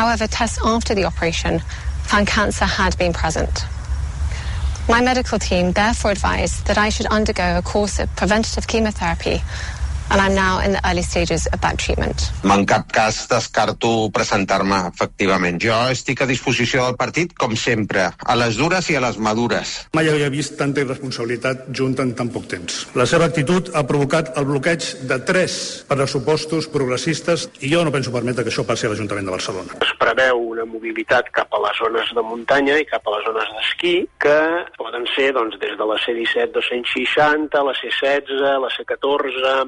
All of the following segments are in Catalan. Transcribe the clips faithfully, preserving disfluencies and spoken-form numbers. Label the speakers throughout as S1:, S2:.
S1: However, tests after the operation found cancer had been present. My medical team therefore advised that I should undergo a course of preventative chemotherapy, and I'm now in the early stages of that treatment.
S2: En cap cas descarto presentar-me, efectivament. Jo estic a disposició del partit, com sempre, a les dures i a les madures.
S3: Mai havia vist tanta irresponsabilitat junta en tan poc temps. La seva actitud ha provocat el bloqueig de tres pressupostos progressistes i jo no penso permetre que això passi a l'Ajuntament de Barcelona.
S4: Es preveu una mobilitat cap a les zones de muntanya i cap a les zones d'esquí que poden ser doncs, des de la C disset dos-cents seixanta, la C setze, la C catorze...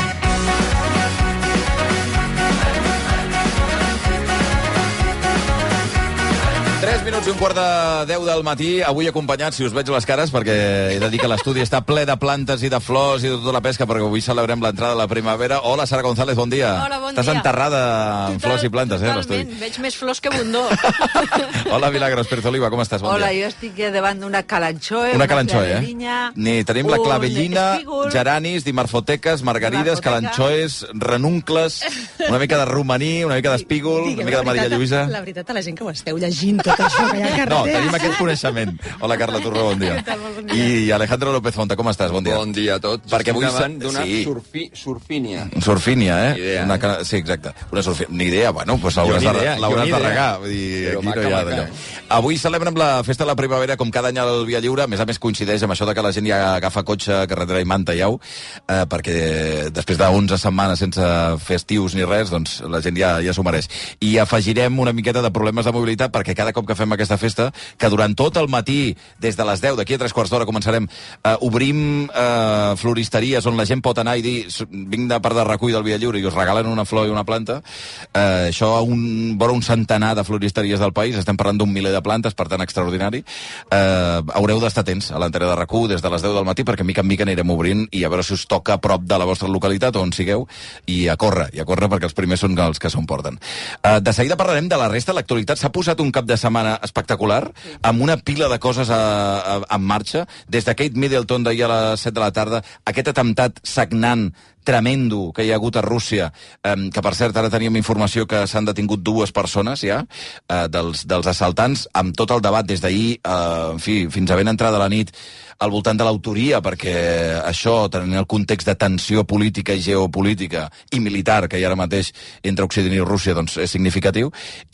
S5: tres minuts i un quart de deu del matí, avui acompanyats, si us veig les cares, perquè he de dir que l'estudi està ple de plantes i de flors i de tota la pesca, perquè avui celebrem l'entrada de la primavera. Hola, Sara González, bon dia.
S6: Hola, bon
S5: Estàs
S6: dia.
S5: enterrada en
S6: Total,
S5: flors i plantes, eh, a
S6: totalment.
S5: l'estudi.
S6: Veig més flors que bundó.
S5: Hola, Milagros Pérez Oliva, com estàs? Bon
S7: Hola,
S5: dia.
S7: jo estic davant d'una calanxoe,
S5: Una calanxoe, eh?
S7: clavellina,
S5: Ni tenim la
S7: un
S5: clavellina,
S7: espígol,
S5: geranis, dimarfoteques, margarides,
S7: Dimarfoteca.
S5: calanxoes, renuncles, una mica de romaní, una mica d'espígol, una mica de Maria Lluïsa.
S8: La veritat, a la gent que ho esteu llegint tot això que hi ha a
S5: No,
S8: carretera.
S5: tenim aquest coneixement. Hola, Carla Torró, bon dia.
S8: Què tal? Molt bon dia.
S5: I Alejandro López Fonta, com estàs? Bon dia.
S9: Bon dia a tots.
S5: Perquè avui
S9: davant
S5: sa-
S9: d'una
S5: sí.
S9: surfi... surfínia.
S5: Surfínia, eh?
S9: Ni idea,
S5: Una
S9: eh?
S5: ca... Sí, exacte. Una surfínia. Ni idea, bueno, doncs l'hauràs
S9: ni
S5: de,
S9: idea,
S5: l'hauràs
S9: jo ni
S5: de
S9: idea.
S5: regar. Vull dir,
S9: Però
S5: aquí
S9: maca,
S5: no hi ha
S9: maca,
S5: d'allò.
S9: eh?
S5: Avui celebrem la festa de la primavera, com cada any al Via Lliure. A més a més, coincideix amb això de que la gent ja agafa cotxe, carretera i manta i au, eh, perquè després d'onze setmanes sense festius ni res, doncs la gent ja, ja s'ho mereix. I afegirem una miqueta de problemes de mobilitat, perquè cada cop que fem aquesta festa, que durant tot el matí, des de les deu, d'aquí a tres quarts d'hora començarem, eh, obrim eh, floristeries on la gent pot anar i dir vinc de part de recull del Via Lliure i us regalen una flor i una planta. Eh, això un, vora un centenar de floristeries del país, estem parlant d'un miler de plantes, per tant extraordinari. Eh, haureu d'estar atents a l'antena de recull des de les deu del matí, perquè mica en mica anirem obrint i a veure si us toca a prop de la vostra localitat o on sigueu, i a córrer, i a córrer perquè els primers són els que s'emporten. Eh, de seguida parlarem de la resta. L'actualitat s'ha posat un cap de setmana espectacular, amb una pila de coses a, a, en marxa, des de Kate Middleton d'ahir a les set de la tarda, aquest atemptat sagnant, tremendo que hi ha hagut a Rússia, eh, que per cert ara teníem informació que s'han detingut dues persones ja, eh, dels, dels assaltants, amb tot el debat des d'ahir, eh, en fi, fins a ben entrada la nit, al voltant de l'autoria, perquè això, tenint el context de tensió política i geopolítica i militar que hi ha ara mateix entre Occident i Rússia, doncs és significatiu,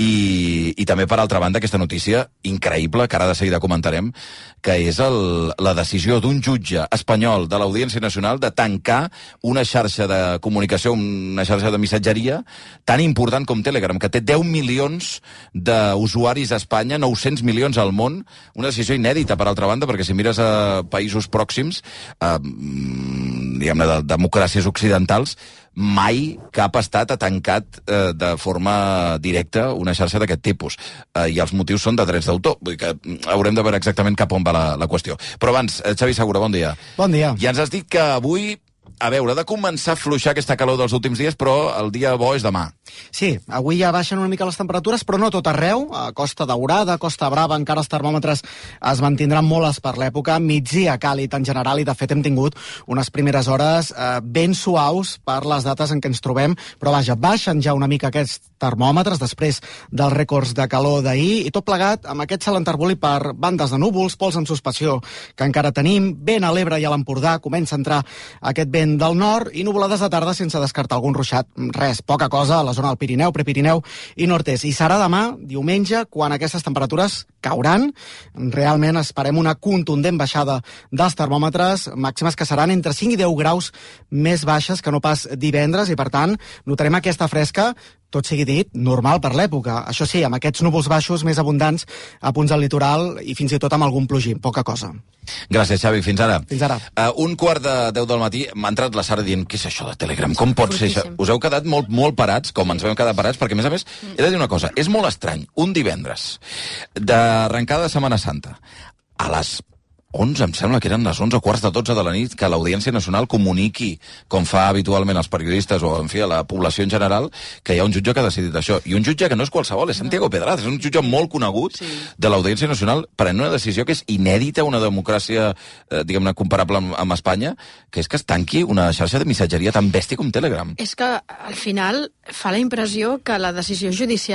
S5: i, i també, per altra banda, aquesta notícia increïble, que ara de seguida comentarem, que és el, la decisió d'un jutge espanyol de l'Audiència Nacional de tancar una xarxa de comunicació, una xarxa de missatgeria tan important com Telegram, que té deu milions d'usuaris a Espanya, nou-cents milions al món, una decisió inèdita, per altra banda, perquè si mires a països pròxims, eh, diguem-ne, de democràcies occidentals, mai cap estat ha tancat eh, de forma directa una xarxa d'aquest tipus. Eh, I els motius són de drets d'autor. Vull dir que haurem de veure exactament cap on va la, la qüestió. Però abans, eh, Xavi Segura, bon dia.
S10: Bon dia.
S5: Ja ens has dit que avui, a veure, ha de començar a fluixar aquesta calor dels últims dies, però el dia bo és demà.
S10: Sí, avui ja baixen una mica les temperatures, però no tot arreu. A Costa Daurada, Costa Brava, encara els termòmetres es mantindran molts per l'època. Migdia càlid en general, i de fet hem tingut unes primeres hores eh, ben suaus per les dates en què ens trobem, però vaja, baixen ja una mica aquests termòmetres després dels rècords de calor d'ahir, i tot plegat amb aquest cel enterbolit per bandes de núvols, pols en suspensió que encara tenim, vent a l'Ebre i a l'Empordà, comença a entrar aquest vent del nord, i nuvolades de tarda sense descartar algun ruixat. Res, poca cosa a la zona del Pirineu, Prepirineu i nord-est. I serà demà, diumenge, quan aquestes temperatures cauran. Realment esperem una contundent baixada dels termòmetres, màximes que seran entre cinc i deu graus més baixes que no pas divendres, i per tant notarem aquesta fresca, tot sigui dit, normal per l'època. Això sí, amb aquests núvols baixos més abundants a punts del litoral i fins i tot amb algun plogim, poca cosa.
S5: Gràcies, Xavi. Fins ara.
S10: Fins ara.
S5: Uh, un quart de deu del matí m'ha entrat la Sara dient què és això de Telegram? Com pot ser això? Us heu quedat molt, molt parats, com ens vam quedar parats, perquè, a més a més, he de dir una cosa, és molt estrany. Un divendres d'arrencada de Setmana Santa, a les onze, em sembla que eren les onze, quarts de dotze de la nit, que l'Audiència Nacional comuniqui, com fa habitualment els periodistes o, en fi, a la població en general, que hi ha un jutge que ha decidit això. I un jutge que no és qualsevol, és Santiago Pedraz, és un jutge molt conegut sí. de l'Audiència Nacional, prenent una decisió que és inèdita, una democràcia, eh, diguem-ne, comparable amb, amb Espanya, que és que es tanqui una xarxa de missatgeria tan bèstia com Telegram.
S6: És que, al final, fa la impressió que la decisió judicial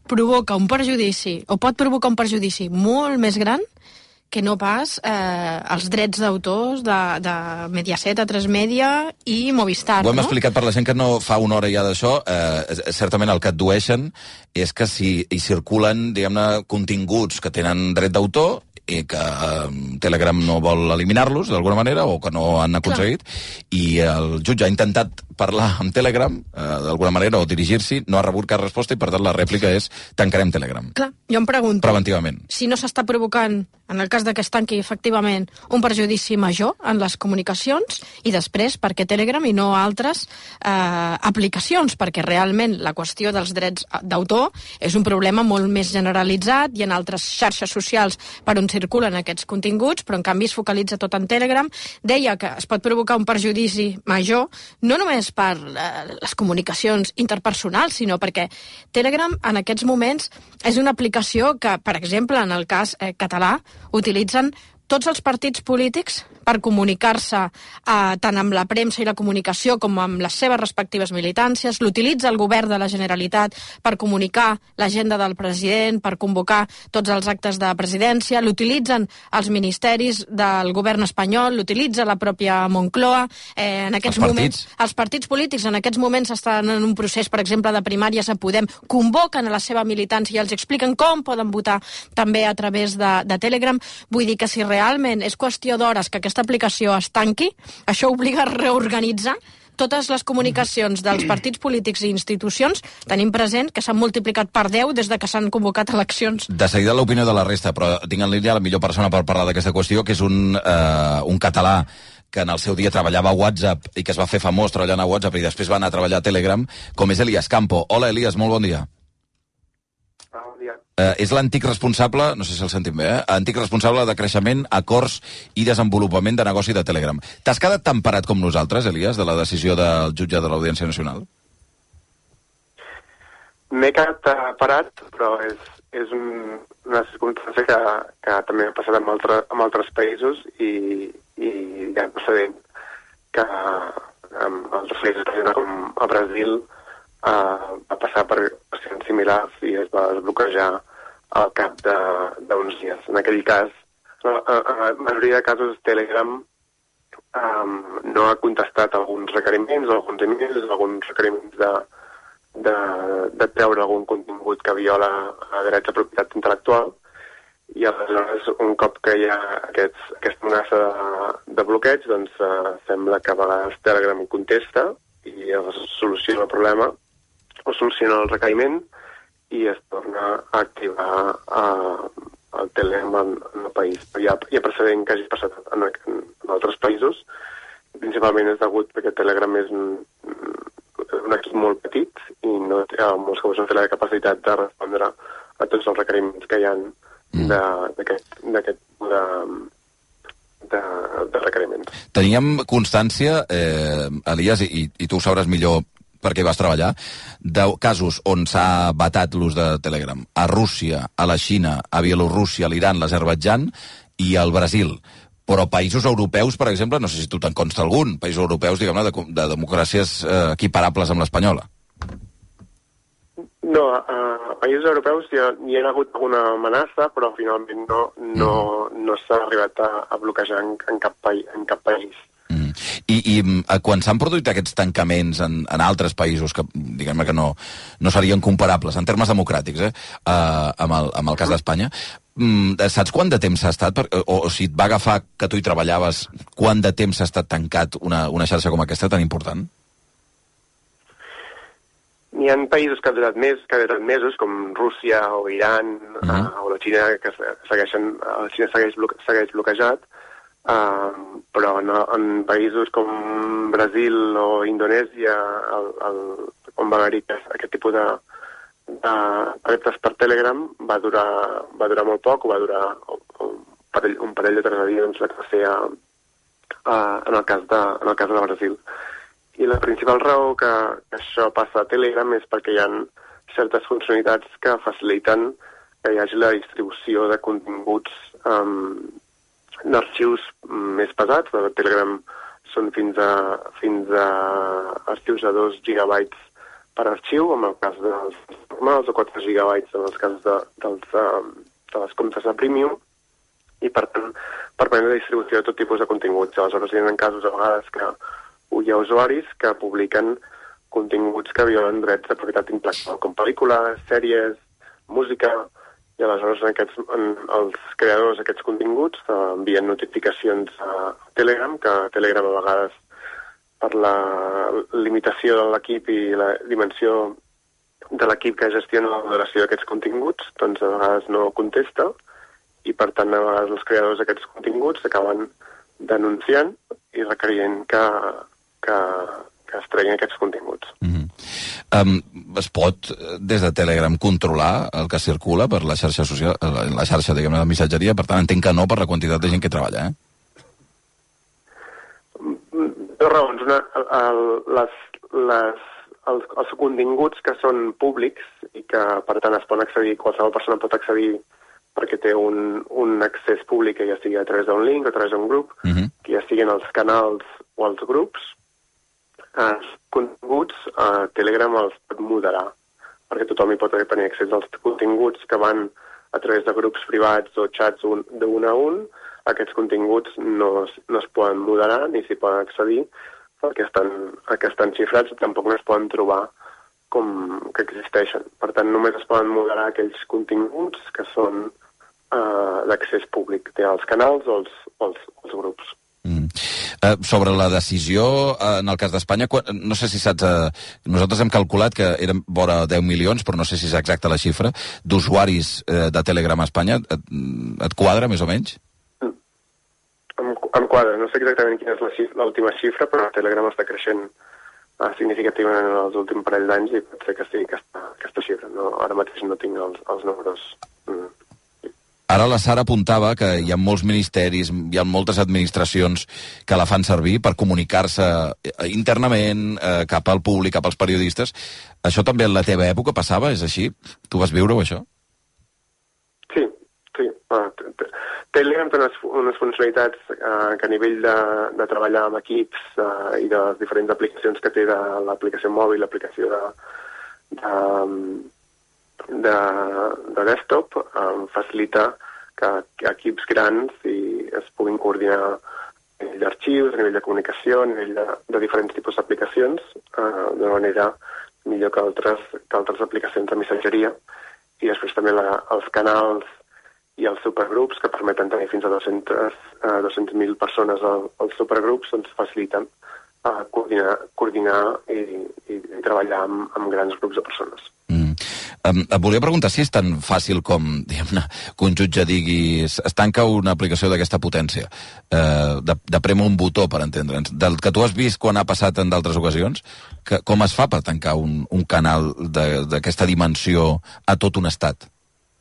S8: provoca un perjudici, o pot provocar un perjudici molt més gran que no pas eh, els drets d'autors de, de Mediaset, A tres Media i Movistar.
S5: Ho hem
S8: no?
S5: explicat per la gent que no fa una hora ja d'això. Eh, certament el que et dueixen és que si hi circulen, diguem-ne, continguts que tenen dret d'autor i que eh, Telegram no vol eliminar-los d'alguna manera o que no han aconseguit, clar. I el jutge ha intentat parlar amb Telegram eh, d'alguna manera o dirigir-s'hi, no ha rebut cap resposta i per tant la rèplica és tancarem Telegram.
S8: Clar, jo em pregunto,
S5: preventivament,
S8: si no s'està provocant, en el cas de que es tanqui efectivament, un perjudici major en les comunicacions i després perquè Telegram i no altres eh, aplicacions, perquè realment la qüestió dels drets d'autor és un problema molt més generalitzat i en altres xarxes socials per on circulen aquests continguts, però en canvi es focalitza tot en Telegram. Deia que es pot provocar un perjudici major, no només per eh, les comunicacions interpersonals, sinó perquè Telegram en aquests moments és una aplicació que, per exemple, en el cas eh, català, utilitzen tots els partits polítics per comunicar-se eh, tant amb la premsa i la comunicació com amb les seves respectives militàncies. L'utilitza el govern de la Generalitat per comunicar l'agenda del president, per convocar tots els actes de presidència. L'utilitzen els ministeris del govern espanyol, l'utilitza la pròpia Moncloa. Eh, en aquests
S5: els
S8: moments,
S5: partits.
S8: els partits polítics en aquests moments estan en un procés, per exemple, de primàries a Podem, convoquen a la seva militància i els expliquen com poden votar també a través de, de Telegram. Vull dir que si realment és qüestió d'hores que aquesta aplicació es tanqui, això obliga a reorganitzar totes les comunicacions dels partits polítics i institucions, tenim present que s'han multiplicat per deu des de que s'han convocat eleccions.
S5: De seguida l'opinió de la resta, però tinc en línia la millor persona per parlar d'aquesta qüestió, que és un, eh, un català que en el seu dia treballava a WhatsApp i que es va fer famós treballant a WhatsApp i després va anar a treballar a Telegram, com és Elias Campo. Hola, Elias, molt bon dia.
S4: Bon dia.
S5: Eh, és l'antic responsable, no sé si el sentim bé, eh? antic responsable de creixement, acords i desenvolupament de negoci de Telegram. T'has quedat tan parat com nosaltres, Elias, de la decisió del jutge de l'Audiència Nacional?
S6: M'he quedat uh, parat, però és, és un, una circumstància que, que també ha passat en, altre, en altres països i, i hi ha precedent que en altres països com a Brasil uh, va passar per qüestions similars i es va desbloquejar al cap d'uns dies. En aquell cas, en la majoria de casos, Telegram um, no ha contestat alguns requeriments, alguns emails, alguns requeriments de, de, de treure algun contingut que viola a drets de propietat intel·lectual, i aleshores, un cop que hi ha aquests, aquesta amenaça de, de bloqueig, doncs uh, sembla que a vegades Telegram contesta i es soluciona el problema o soluciona el requeriment i es torna a activar uh, el Telegram en, en el país. Hi ha, hi ha precedent que hagi passat en, en, en altres països, principalment és degut perquè Telegram és un, un equip molt petit i no té, en molts casos no té la capacitat de respondre a tots els requeriments que hi ha d'aquest de, de, de, de requeriments.
S5: Teníem constància, eh, Elias, i, i tu ho sabràs millor perquè vas treballar, de casos on s'ha vetat l'ús de Telegram a Rússia, a la Xina, a Bielorússia, a l'Iran, l'Azerbaidjan i al Brasil. Però països europeus, per exemple, no sé si tu te'n consta algun, països europeus, diguem-ne, de, de democràcies eh, equiparables amb l'espanyola.
S6: No, a països europeus hi ha, hi ha hagut alguna amenaça, però finalment no, no, no s'ha arribat a, a bloquejar en, en, cap, pa, en cap país.
S5: Mm. I, i quan s'han produït aquests tancaments en, en altres països que, diguem-ne, que no, no serien comparables en termes democràtics, eh, uh, amb, el, amb el cas d'Espanya, mm, saps quant de temps s'ha estat, per, o, o si et va agafar que tu hi treballaves, quant de temps s'ha estat tancat una, una xarxa com aquesta tan important?
S6: Hi ha països que han durat més, que han durat mesos, com Rússia o Iran uh-huh. uh, o la Xina, que segueixen, la Xina segueix, bloque, segueix bloquejat, uh, però en, en països com Brasil o Indonèsia, el, el, on va haver-hi aquest tipus de, de reptes per Telegram, va durar, va durar molt poc, o va durar un parell, un parell de tres dies, la que va ser a, a, en, el cas de, en el cas de Brasil. I la principal raó que, que això passa a Telegram és perquè hi ha certes funcionalitats que faciliten que hi hagi la distribució de continguts um, d'arxius més pesats. A Telegram són fins a, fins a arxius de dos gigabytes per arxiu, en el cas dels normals, o quatre gigabytes en els casos de, dels, um, de les comptes de Premium, i per tant permet la distribució de tot tipus de continguts. Aleshores hi ha casos a vegades que hi ha usuaris que publiquen continguts que violen drets de propietat intel·lectual, com pel·lícules, sèries, música, i aleshores en aquests, en els creadors d'aquests continguts eh, envien notificacions a Telegram, que Telegram a vegades per la limitació de l'equip i la dimensió de l'equip que gestiona la moderació d'aquests continguts, doncs a vegades no contesta, i per tant a vegades els creadors d'aquests continguts s'acaben denunciant i requerient que, que, que es treguin aquests continguts.
S5: Mm-hmm. Um, es pot, des de Telegram, controlar el que circula per la xarxa social, la xarxa, diguem, de missatgeria? Per tant, entenc que no per la quantitat de gent que treballa, eh?
S6: Dos raons. Una, el, les, les, els, els continguts que són públics i que, per tant, es poden accedir, qualsevol persona pot accedir perquè té un, un accés públic, ja sigui a través d'un link o a través d'un grup, uh-huh. que ja siguin els canals o els grups, els continguts a Telegram els pot moderar, perquè tothom hi pot tenir accés als continguts que van a través de grups privats o xats un, d'un a un. Aquests continguts no, no es poden moderar ni s'hi poden accedir perquè estan, que estan xifrats i tampoc no es poden trobar com que existeixen. Per tant, només es poden moderar aquells continguts que són uh, d'accés públic, els canals o els, o els, els grups.
S5: Mm. Uh, sobre la decisió, uh, en el cas d'Espanya, no sé si saps... Uh, nosaltres hem calculat que eren vora deu milions, però no sé si és exacta la xifra, d'usuaris uh, de Telegram a Espanya. Et, et quadra, més o menys?
S6: Mm. Em, em quadra. No sé exactament quina és l'última xifra, però Telegram està creixent uh, significativament en els últims parell d'anys i pot ser que sigui aquesta, aquesta xifra. No, ara mateix no tinc els, els números... Mm.
S5: Ara la Sara apuntava que hi ha molts ministeris, hi ha moltes administracions que la fan servir per comunicar-se internament, eh, cap al públic, cap als periodistes. Això també en la teva època passava? És així? Tu vas viure-ho, això?
S6: Sí, sí. Ah, Telegram té unes, unes funcionalitats eh, que a nivell de, de treballar amb equips eh, i de les diferents aplicacions que té de l'aplicació mòbil, l'aplicació de... de De, de desktop um, facilita que, que equips grans i es puguin coordinar a nivell d'arxius, a nivell de comunicació, a nivell de, de diferents tipus d'aplicacions uh, de manera millor que altres, que altres aplicacions de missatgeria. I després també la, els canals i els supergrups que permeten tenir fins a dues-centes mil persones als, als supergrups doncs faciliten uh, coordinar, coordinar i, i, i treballar amb, amb grans grups de persones.
S5: Mm. Um, et volia preguntar si és tan fàcil com, diguem-ne, que un jutge digui es tanca una aplicació d'aquesta potència, eh, de, de prémer un botó, per entendre'ns, del que tu has vist quan ha passat en d'altres ocasions, que, com es fa per tancar un, un canal d'aquesta dimensió a tot un estat?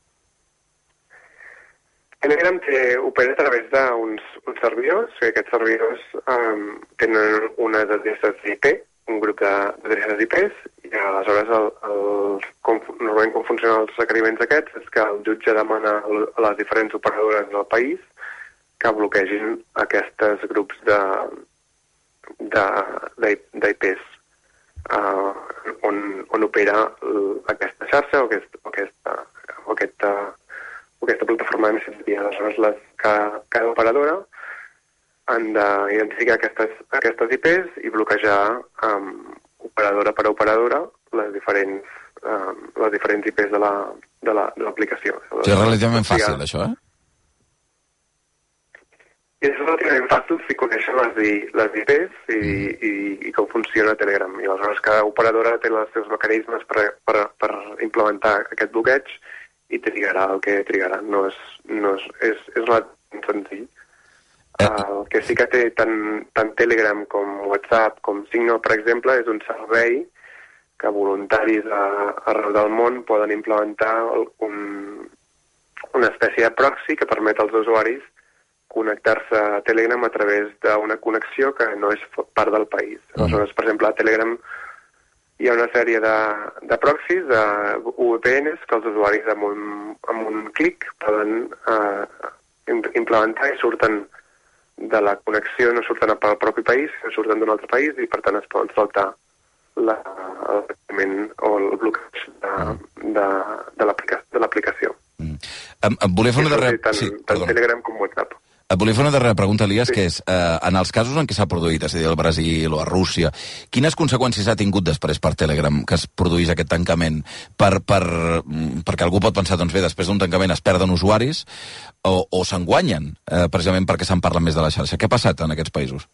S6: Telegram té, opera a través d'uns uns servidors, que aquests servidors um, tenen unes adreces I P, un grup d'adreces I Ps, i aleshores el, el, com, normalment com funcionen els requeriments aquests és que el jutge demana a les diferents operadores del país que bloquegin aquests grups de, de, de, d'I Ps uh, on, on opera aquesta xarxa o, aquest, o, aquesta, o, aquesta, o aquesta plataforma de missatgeria. Aleshores les, cada, cada operadora han d'identificar aquestes, aquestes I Ps i bloquejar um, operadora per operadora les diferents, um, les diferents I Ps de l'aplicació. La,
S5: sí, és relativament fàcil, això, eh?
S6: És relativament fàcil si coneixen les, les I Ps i, i, i com funciona Telegram. I aleshores cada operadora té els seus mecanismes per, per, per implementar aquest bloqueig i trigarà el que trigarà. No és, no és, és, és relativament senzill. El que sí que té tant, tant Telegram com WhatsApp com Signal, per exemple, és un servei que voluntaris a, arreu del món poden implementar un, una espècie de proxy que permet als usuaris connectar-se a Telegram a través d'una connexió que no és part del país. Aleshores, per exemple, a Telegram hi ha una sèrie de, de proxys, de U V P Ns, que els usuaris amb un, amb un clic poden eh, implementar i surten de la connexió, no surten pel propi país, surten d'un altre país i per tant es poden saltar la, el requeriment o el bloqueig de, de, de l'aplicació.
S5: Mm. Em, em volia fer una darrera...
S6: Tant,
S5: sí,
S6: tant Telegram com WhatsApp.
S5: Et volia fer una darrera pregunta, Elias,
S6: Sí.
S5: que és, eh, en els casos en què s'ha produït, és a dir, al Brasil o a Rússia, quines conseqüències ha tingut després per Telegram que es produís aquest tancament? Per, per, mm, perquè algú pot pensar, doncs bé, després d'un tancament es perden usuaris o, o se'n guanyen, eh, precisament perquè se'n parla més de la xarxa. Què ha passat en aquests països?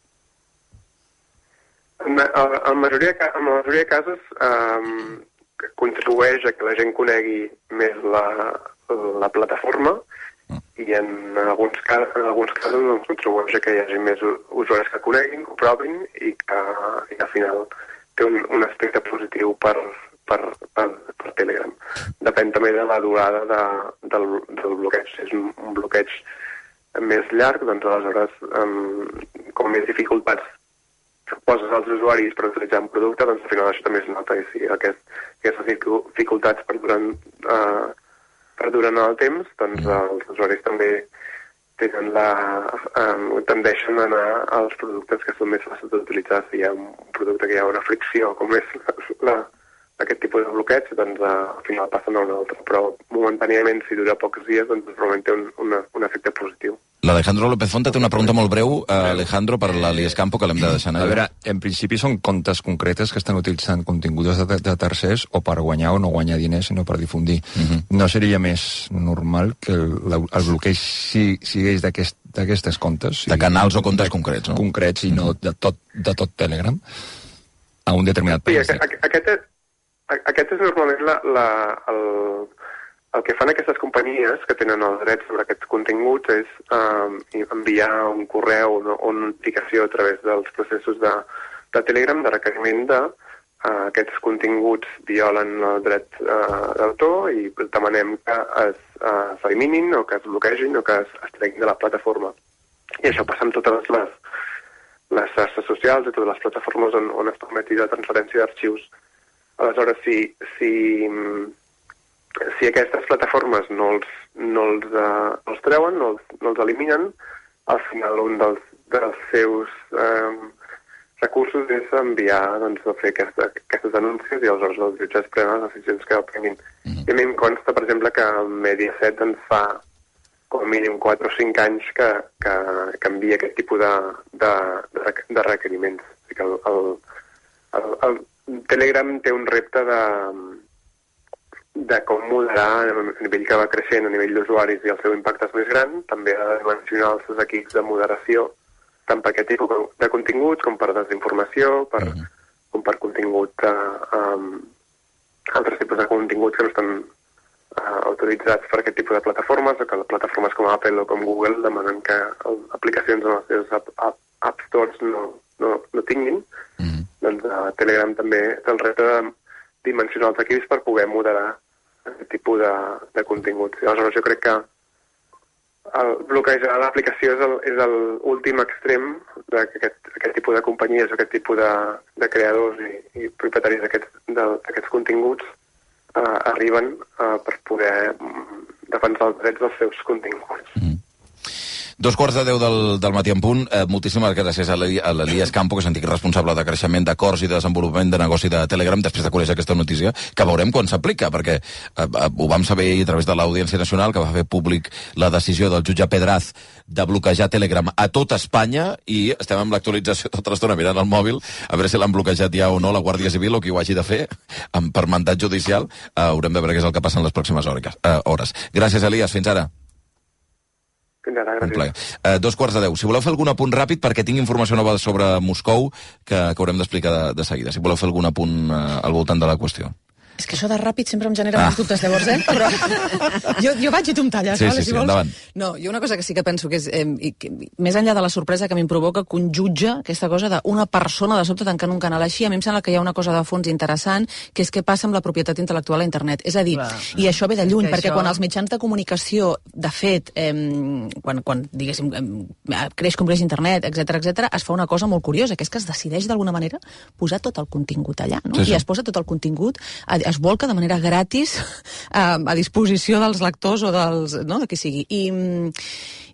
S6: En, en, en, majoria, en la majoria de casos eh, contribueix a que la gent conegui més la, la plataforma i en alguns, cas, en alguns casos doncs, contribueix a que hi hagi més usuaris que coneguin, que ho provin i que, i que al final té un, un aspecte positiu per, per, per, per Telegram. Depèn també de la durada de, del, del bloqueig. Si és un, un bloqueig més llarg, doncs aleshores um, com més dificultats poses als usuaris per utilitzar un producte, doncs al final això també es nota. I si aquest, aquestes dificultats per durant... Uh, per durant el temps, doncs els usuaris també tenen la, eh, tendeixen a anar als productes que són més fàcils d'utilitzar. Si hi ha un producte que hi ha una fricció, com és la, aquest tipus de bloqueig, doncs eh, al final passen a un altre. Però momentàniament, si dura pocs dies, doncs normalment té un, una, un efecte positiu.
S5: L'Alejandro López Fonte té una pregunta molt breu, eh, Alejandro, per l'Elias Campo, que l'hem de deixar anar.
S9: A veure, en principi són comptes concretes que estan utilitzant continguts de, de tercers o per guanyar o no guanyar diners, sinó per difundir. Uh -huh. No seria més normal que el, el bloqueig si, sigués d'aquestes comptes?
S5: De canals o comptes concrets, no?
S9: Concrets i no de tot, de tot Telegram a un determinat país.
S6: Sí, aquest, aquest, és, aquest és normalment la, la, el... El que fan aquestes companyies que tenen els drets sobre aquests continguts és eh, enviar un correu o una notificació a través dels processos de, de Telegram de requeriment de eh, aquests continguts violen el dret eh, d'autor i demanem que es eh, s'eliminin o que es bloquegin o que es, es treguin de la plataforma. I això passa amb totes les, les xarxes socials i totes les plataformes on, on es permeti la transferència d'arxius. Aleshores, si... si Si aquestes plataformes no els, no els, uh, els treuen, no els, no els eliminen, al final un dels, dels seus eh, recursos és enviar, doncs, a fer aquesta, aquestes denúncies i aleshores els jutges prenen les decisions que prenguin. Mm-hmm. I a mi em consta, per exemple, que Mediaset ens fa com a mínim quatre o cinc anys que, que, que envia aquest tipus de, de, de, de requeriments. O sigui que el, el, el, el Telegram té un repte de... de com moderar a nivell que va creixent, a nivell d'usuaris i el seu impacte és més gran, també ha de dimensionar els seus equips de moderació, tant per aquest tipus de continguts com per desinformació, per, uh-huh. com per contingut, uh, um, altres tipus de continguts que no estan uh, autoritzats per aquest tipus de plataformes, o que les plataformes com Apple o com Google demanen que les aplicacions en els seus app, app, app stores no, no, no tinguin. Uh-huh. Doncs uh, Telegram també té el repte de dimensionar els equips per poder moderar aquest tipus de, de continguts. I aleshores jo crec que el bloquejar l'aplicació és l'últim extrem d'aquest aquest tipus de companyies, aquest tipus de, de creadors i, i propietaris d'aquests continguts eh, arriben eh, per poder defensar els drets dels seus continguts.
S5: Mm. Dos quarts de deu del, del matí en punt. Eh, moltíssimes gràcies a l'Elias Campo, que és antic responsable de creixement d'acords i de desenvolupament de negoci de Telegram, després de conèixer aquesta notícia, que veurem quan s'aplica, perquè eh, ho vam saber a través de l'Audiència Nacional, que va fer públic la decisió del jutge Pedraz de bloquejar Telegram a tot Espanya, i estem amb l'actualització tota l'estona mirant el mòbil, a veure si l'han bloquejat ja o no la Guàrdia Civil o qui ho hagi de fer, amb, per mandat judicial. Eh, haurem de veure què és el que passa en les pròximes hores. Eh, hores. Gràcies, Elias. Fins ara.
S6: Fins ara, gràcies.
S5: Uh, dos quarts de deu. Si voleu fer algun apunt ràpid, perquè tinc informació nova sobre Moscou que, que haurem d'explicar de, de seguida. Si voleu fer algun apunt uh, al voltant de la qüestió.
S11: És que això de ràpid sempre em genera ah. molts dubtes, llavors, eh? Però jo, jo vaig i tu em talles,
S5: sí,
S11: vale,
S5: sí,
S11: si
S5: sí,
S11: vols.
S5: Endavant.
S11: No, jo una cosa que sí que penso que és, eh, i que, més enllà de la sorpresa que a mi em provoca que un jutge, aquesta cosa d'una persona de sobte tancant un canal així, a mi em sembla que hi ha una cosa de fons interessant, que és què passa amb la propietat intel·lectual a internet. És a dir, Clar. i això ve de lluny, perquè això... quan els mitjans de comunicació, de fet, eh, quan, quan diguéssim, eh, creix com creix internet, etcètera, etcètera, es fa una cosa molt curiosa, que és que es decideix d'alguna manera posar tot el contingut allà, no? Sí, sí. I es posa tot el contingut, es volca de manera gratis a, a disposició dels lectors o dels, no, de qui sigui. I,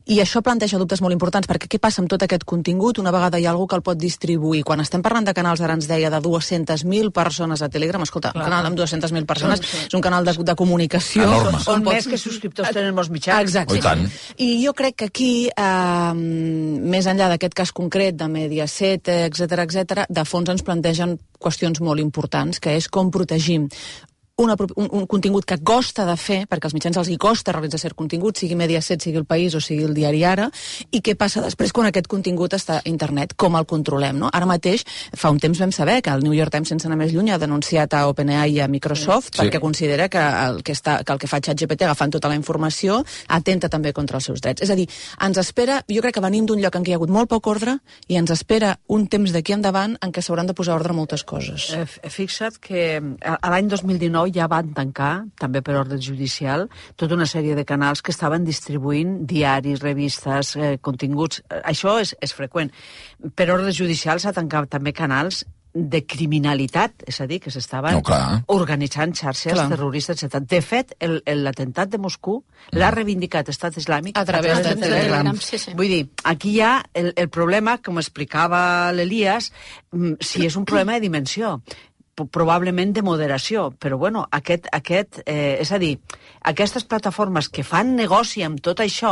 S11: I això planteja dubtes molt importants, perquè què passa amb tot aquest contingut una vegada hi ha algú que el pot distribuir? Quan estem parlant de canals, ara ens deia, de dues-centes mil persones a Telegram, escolta, clar, un canal amb dues-centes mil persones sí, sí. és un canal de, de comunicació...
S5: Enorme.
S7: Són més que subscriptors tenen molts mitjans.
S11: Exacte.
S5: I tant.
S11: I jo crec que aquí, eh, més enllà d'aquest cas concret de Mediaset, etcètera, etcètera, de fons ens plantegen qüestions molt importants, que és com protegim Una, un, un contingut que costa de fer, perquè als mitjans els hi costa realitzar cert contingut, sigui Mediaset, sigui El País o sigui el Diari Ara, i què passa després quan aquest contingut està a internet, com el controlem, no? Ara mateix, fa un temps vam saber que el New York Times, sense anar més lluny, ha denunciat a OpenAI i a Microsoft sí. perquè considera que el que, està, que el que fa ChatGPT agafant tota la informació atenta també contra els seus drets. És a dir, ens espera, jo crec que venim d'un lloc en què hi ha hagut molt poc ordre i ens espera un temps d'aquí endavant en què s'hauran de posar ordre moltes coses.
S7: Eh, fixa't que a l'any dos mil dinou ja van tancar, també per ordre judicial, tota una sèrie de canals que estaven distribuint diaris, revistes, eh, continguts. Això és, és freqüent. Per ordre judicial s'ha tancat també canals de criminalitat, és a dir, que s'estaven
S5: no,
S7: organitzant xarxes clar. terroristes, etcètera. De fet, l'atemptat de Moscou mm. l'ha reivindicat Estat Islàmic
S11: a través, a través de, de Telegram.
S7: Telegram. Sí, sí. Vull dir, aquí hi ha el, el problema, com explicava l'Elias, si és un problema de dimensió, probablement de moderació, però bueno, aquest, aquest eh, és a dir, aquestes plataformes que fan negoci amb tot això,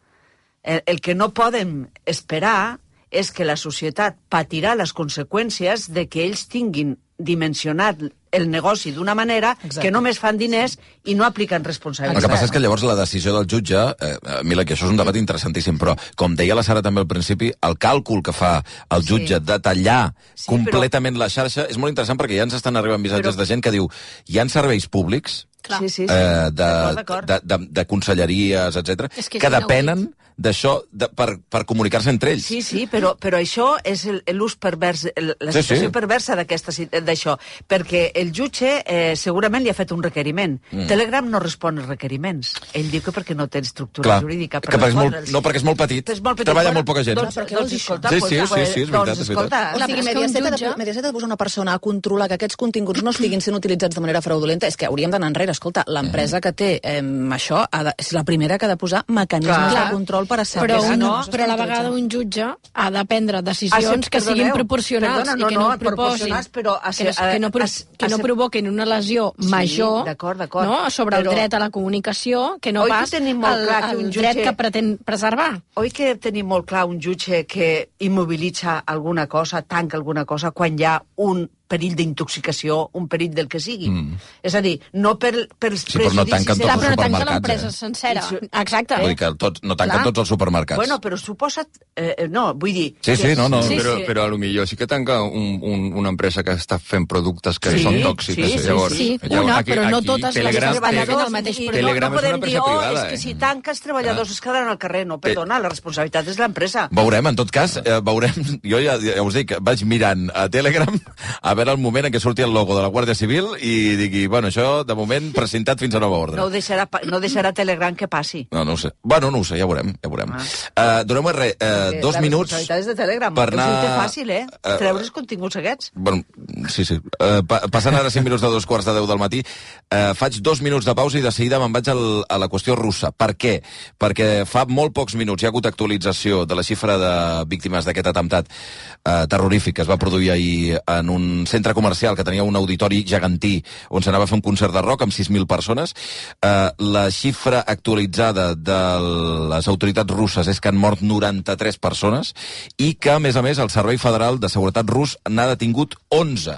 S7: el, el que no poden esperar és que la societat patirà les conseqüències de que ells tinguin dimensionat el negoci d'una manera Exacte. que només fan diners i no apliquen responsabilitat.
S5: El que passa és que llavors la decisió del jutge, eh, Mila, que això és un debat interessantíssim, però com deia la Sara també al principi, el càlcul que fa el jutge sí. de tallar sí, completament però... la xarxa és molt interessant perquè ja ens estan arribant missatges però... de gent que diu hi ha serveis públics
S7: sí, sí, sí.
S5: Eh, de, de, de, de conselleries, etcètera, que, que depenen d'això de, per, per comunicar-se entre ells.
S7: Sí, sí, però, però això és l'ús pervers, la situació sí, sí. perversa d'això, perquè el jutge eh, segurament li ha fet un requeriment. Mm. Telegram no respon als requeriments. Ell diu que perquè no té estructura
S5: Clar,
S7: jurídica.
S5: Per que perquè és molt, no, perquè és molt petit. És molt petit. Treballa molt poca gent.
S7: Doncs, doncs, doncs escolta,
S5: sí, sí,
S7: pues,
S5: sí, sí, és veritat.
S7: Doncs, escolta,
S11: o sigui, Mediaset ha de, Mediaset ha de posar una persona a controlar que aquests continguts no estiguin sent utilitzats de manera fraudulenta. És que hauríem d'anar enrere. Escolta, l'empresa que té eh, això ha de, és la primera que ha de posar mecanismes Clar. de control per assegurar.
S8: Però, no, però a la vegada un jutge ha de prendre decisions ah, sí, que siguin proporcionals perdona, no, i que no, no proposin, però a, que, que, no, pro, a, que no provoquin una lesió sí, major
S7: d'acord, d'acord.
S8: No, sobre però, el dret a la comunicació que no pas el, el jutge, dret que pretén preservar.
S7: Oi que tenim molt clar un jutge que immobilitza alguna cosa, tanca alguna cosa, quan hi ha un perill d'intoxicació, un perill del que sigui. Mm. És a dir, no per, pels
S5: sí, prejudicis... Sí, però no tanquen tots els supermercats.
S8: Però tanca l'empresa eh? sencera. Exacte.
S5: Vull dir que tots, no tanquen Clar. tots els supermercats.
S7: Bueno, però suposa... Eh, no, vull dir...
S5: Sí, sí, no, no.
S9: Sí, però,
S7: sí.
S9: però a lo millor sí que tanca un, un, una empresa que està fent productes que sí, són tòxics.
S7: Sí, sí,
S9: llavors,
S8: sí. sí. Una, aquí, però no totes les treballadors el mateix
S7: producte.
S9: Telegram
S7: no, no
S9: és una empresa
S7: dir,
S9: privada.
S7: Oh, és que si tanca els treballadors ah. es quedaran al carrer. No, perdona, la responsabilitat és l'empresa.
S5: Veurem, en tot cas, eh, veurem... Jo ja, ja us dic, vaig mirant a Telegram a veure el moment en què surti el logo de la Guàrdia Civil i digui, bueno, això, de moment, precintat fins a nova ordre.
S7: No deixarà, no deixarà Telegram que passi.
S5: No, no ho sé. Bueno, no ho sé, ja veurem, ja veurem. Ah. Uh, Donem-ho res, uh, dos
S7: la
S5: minuts...
S7: La responsabilitat és de Telegram.
S5: Per anar...
S7: És fàcil, eh? Uh, Treure els continguts aquests.
S5: Bueno, sí, sí. Uh, pa passant ara cinc minuts de dos quarts de deu del matí, uh, faig dos minuts de pausa i de seguida me'n vaig al, a la qüestió russa. Per què? Perquè fa molt pocs minuts hi ha hagut actualització de la xifra de víctimes d'aquest atemptat uh, terrorífic que es va produir ahir en un centre comercial que tenia un auditori gegantí on s'anava a fer un concert de rock amb sis mil persones. Uh, la xifra actualitzada de les autoritats russes és que han mort noranta-tres persones i que, a més a més, el Servei Federal de Seguretat rus n'ha detingut onze.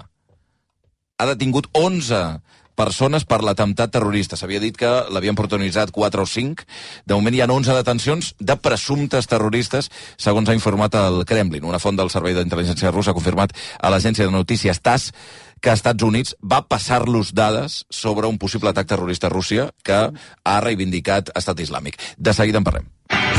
S5: Ha detingut onze persones per l'atemptat terrorista. S'havia dit que l'havien protagonitzat quatre o cinc. De moment hi ha onze detencions de presumptes terroristes, segons ha informat el Kremlin. Una font del Servei d'Intel·ligència russa ha confirmat a l'agència de notícies TASS que Estats Units va passar-los dades sobre un possible atac terrorista a Rússia que ha reivindicat Estat Islàmic. De seguida en parlem.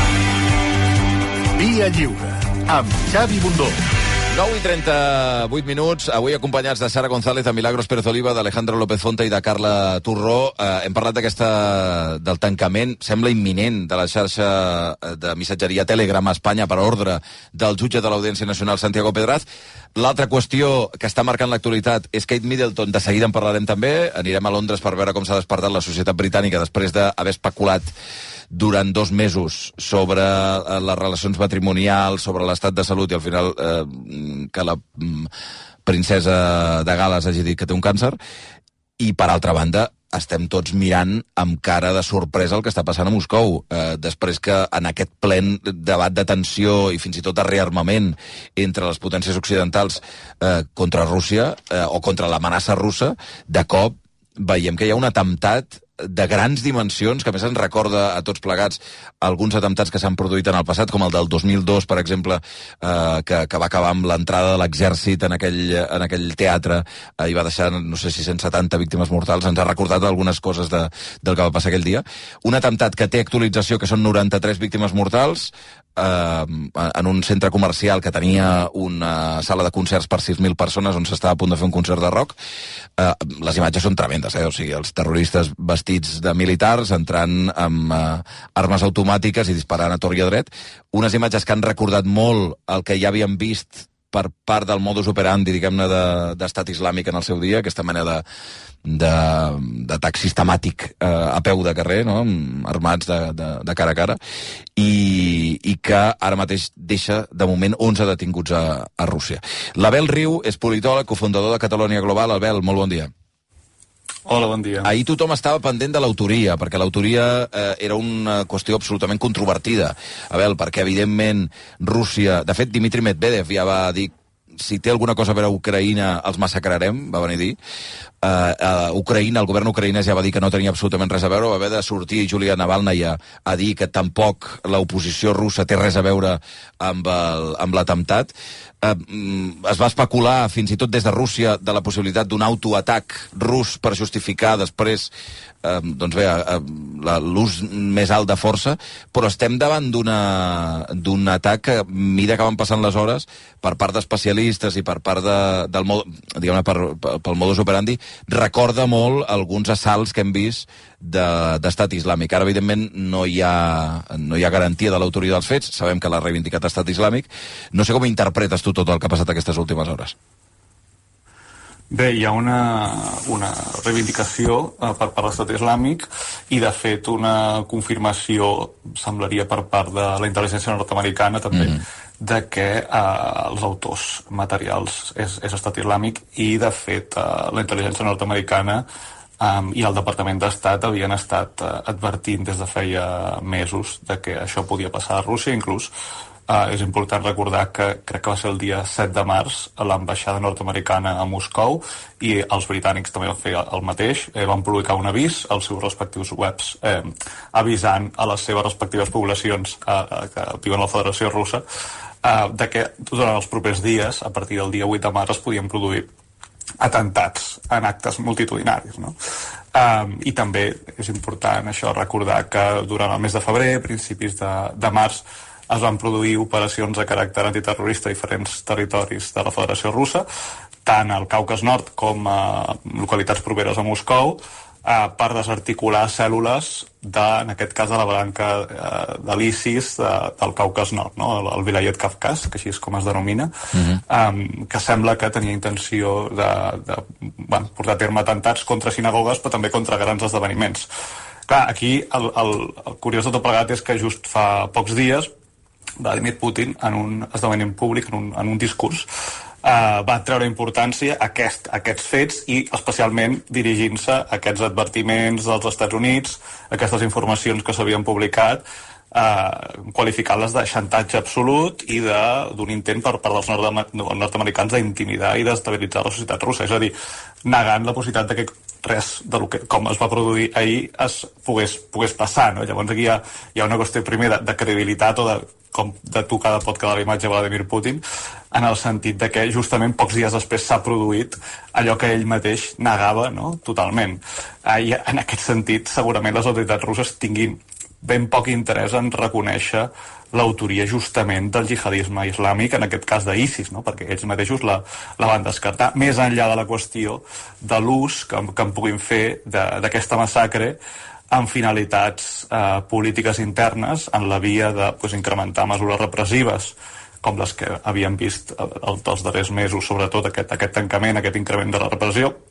S12: Via Lliure, amb Xavi Bundó.
S5: nou i trenta-vuit minuts, avui acompanyats de Sara González, de Milagros Pérez Oliva, d'Alejandro López Fonte i de Carla Turró. Eh, hem parlat d'aquesta del tancament, sembla imminent, de la xarxa de missatgeria Telegram a Espanya per ordre del jutge de l'Audiència Nacional, Santiago Pedraz. L'altra qüestió que està marcant l'actualitat és Kate Middleton, de seguida en parlarem també. Anirem a Londres per veure com s'ha despertat la societat britànica després d'haver especulat durant dos mesos sobre eh, les relacions matrimonials, sobre l'estat de salut, i al final eh, que la mm, princesa de Gal·les hagi dit que té un càncer. I, per altra banda, estem tots mirant amb cara de sorpresa el que està passant a Moscou, eh, després que en aquest plen debat de tensió i fins i tot de rearmament entre les potències occidentals eh, contra Rússia, eh, o contra l'amenaça russa, de cop veiem que hi ha un atemptat de grans dimensions, que a més ens recorda a tots plegats alguns atemptats que s'han produït en el passat, com el del dos mil dos, per exemple, eh, que, que va acabar amb l'entrada de l'exèrcit en aquell, en aquell teatre, eh, i va deixar, no sé si cent setanta víctimes mortals. Ens ha recordat algunes coses de, del que va passar aquell dia. Un atemptat que té actualització, que són noranta-tres víctimes mortals, eh, en un centre comercial que tenia una sala de concerts per sis mil persones, on s'estava a punt de fer un concert de rock. Eh, les imatges són tremendes, eh? O sigui, els terroristes vestits de militars entrant amb eh, armes automàtiques i disparant a tor i a dret. Unes imatges que han recordat molt el que ja havíem vist per part del modus operandi, diguem-ne, d'estat islàmic en el seu dia, aquesta mena de d'atac sistemàtic eh, a peu de carrer, no? Armats de, de, de cara a cara, i, i que ara mateix deixa, de moment, onze detinguts a, a Rússia. L'Abel Riu és politòleg, cofundador de Catalonia Global. Abel, molt bon dia.
S13: Hola, bon dia.
S5: Ahir tothom estava pendent de l'autoria, perquè l'autoria eh, era una qüestió absolutament controvertida. Abel, perquè evidentment Rússia... De fet, Dmitry Medvedev ja va dir si té alguna cosa a veure a Ucraïna, els massacrarem, va venir a dir. Uh, uh, Ucraïna, el govern ucraïnès ja va dir que no tenia absolutament res a veure, va haver de sortir Julia Navalny a, a dir que tampoc l'oposició russa té res a veure amb l'atemptat. Uh, es va especular, fins i tot des de Rússia, de la possibilitat d'un autoatac rus per justificar després eh, doncs bé, eh, l'ús més alt de força, però estem davant d'un atac que, a mesura que van passant les hores, per part d'especialistes i per part de, del diguem-ne, per, per, pel modus operandi, recorda molt alguns assalts que hem vist d'estat de, islàmic. Ara, evidentment, no hi ha, no hi ha garantia de l'autoria dels fets, sabem que l'ha reivindicat estat islàmic. No sé com interpretes tu tot el que ha passat aquestes últimes hores.
S13: Bé, hi ha una, una reivindicació eh, per part de l'estat islàmic i, de fet, una confirmació, semblaria, per part de la intel·ligència nord-americana, també, mm. de que eh, els autors materials és, és estat islàmic i, de fet, eh, la intel·ligència nord-americana Um, i el Departament d'Estat havien estat uh, advertint des de feia mesos de que això podia passar a Rússia. Inclús uh, és important recordar que crec que va ser el dia set de març a l'ambaixada nord-americana a Moscou, i els britànics també van fer el mateix. Eh, van publicar un avís als seus respectius webs eh, avisant a les seves respectives poblacions uh, uh, que viuen a la Federació Russa uh, de que durant els propers dies, a partir del dia vuit de març, es podien produir atentats en actes multitudinaris, no? Um, I també és important això recordar que durant el mes de febrer, principis de, de març, es van produir operacions de caràcter antiterrorista a diferents territoris de la Federació Russa, tant al Caucas Nord com a localitats properes a Moscou, Uh, per desarticular cèl·lules de, en aquest cas, de la branca uh, de l'ISIS de, del Caucas Nord, no? el, el Vilayet Kafkas, que així és com es denomina, uh-huh. um, que sembla que tenia intenció de, de bueno, portar a terme atentats contra sinagogues, però també contra grans esdeveniments. Clar, aquí el, el, el curiós de tot plegat és que just fa pocs dies Vladimir Putin, en un esdeveniment públic, en un, en un discurs, Uh, va treure importància a aquest, a aquests fets i especialment dirigint-se a aquests advertiments dels Estats Units, aquestes informacions que s'havien publicat, uh, qualificant-les de xantatge absolut i d'un intent per part dels nord-americans d'intimidar i d'estabilitzar la societat russa. És a dir, negant la possibilitat de que res del que, com es va produir ahir, es pogués, pogués passar, no? Llavors aquí hi ha, hi ha una qüestió primer de, de credibilitat o de com de tocar de pot quedar la imatge de Vladimir Putin, en el sentit de que justament pocs dies després s'ha produït allò que ell mateix negava, no? Totalment. I en aquest sentit, segurament les autoritats russes tinguin ben poc interès en reconèixer l'autoria justament del jihadisme islàmic, en aquest cas d'ISIS, no? Perquè ells mateixos la, la van descartar, més enllà de la qüestió de l'ús que, que en puguin fer d'aquesta massacre amb finalitats eh, polítiques internes en la via de pues, incrementar mesures repressives com les que havíem vist els darrers mesos, sobretot aquest, aquest tancament, aquest increment de la repressió,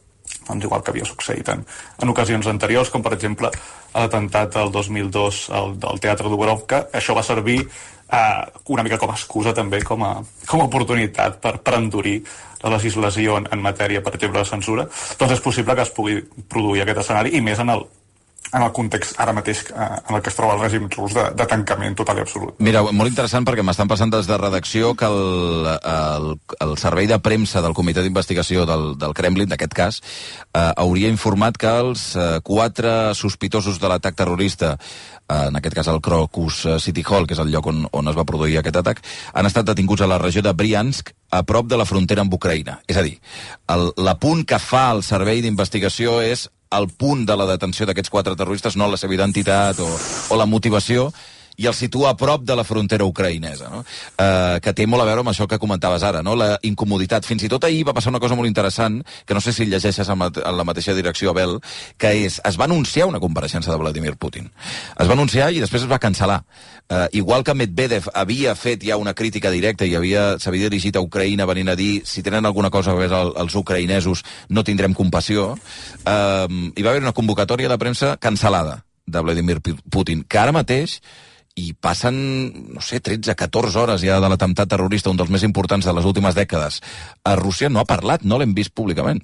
S13: doncs igual que havia succeït en, en ocasions anteriors, com per exemple l'atemptat del dos mil dos al, del Teatre Dubrovka. Això va servir eh, una mica com a excusa també, com a, com a oportunitat per, per endurir la legislació en, en matèria, per exemple, de censura. Doncs és possible que es pugui produir aquest escenari, i més en el en el context ara mateix eh, en el que es troba el règim rus de, de tancament total i absolut.
S5: Mira, molt interessant, perquè m'estan passant des de redacció que el, el, el servei de premsa del comitè d'investigació del, del Kremlin, d'aquest cas, eh, hauria informat que els eh, quatre sospitosos de l'atac terrorista, eh, en aquest cas al Crocus City Hall, que és el lloc on, on es va produir aquest atac, han estat detinguts a la regió de Briansk, a prop de la frontera amb Ucraïna. És a dir, el, l'apunt que fa el servei d'investigació és el punt de la detenció d'aquests quatre terroristes, no la seva identitat o, o la motivació, i el situa a prop de la frontera ucraïnesa, no? Eh, que té molt a veure amb això que comentaves ara, no? La incomoditat. Fins i tot ahir va passar una cosa molt interessant, que no sé si llegeixes en la mateixa direcció, Abel, que és, es va anunciar una compareixença de Vladimir Putin. Es va anunciar i després es va cancel·lar. Eh, igual que Medvedev havia fet ja una crítica directa i havia s'havia dirigit a Ucraïna venint a dir si tenen alguna cosa a veure els ucraïnesos no tindrem compassió, eh, hi va haver una convocatòria de premsa cancel·lada de Vladimir Putin, que ara mateix i passen, no sé, tretze catorze hores ja de l'atemptat terrorista, un dels més importants de les últimes dècades. A Rússia no ha parlat, no l'hem vist públicament.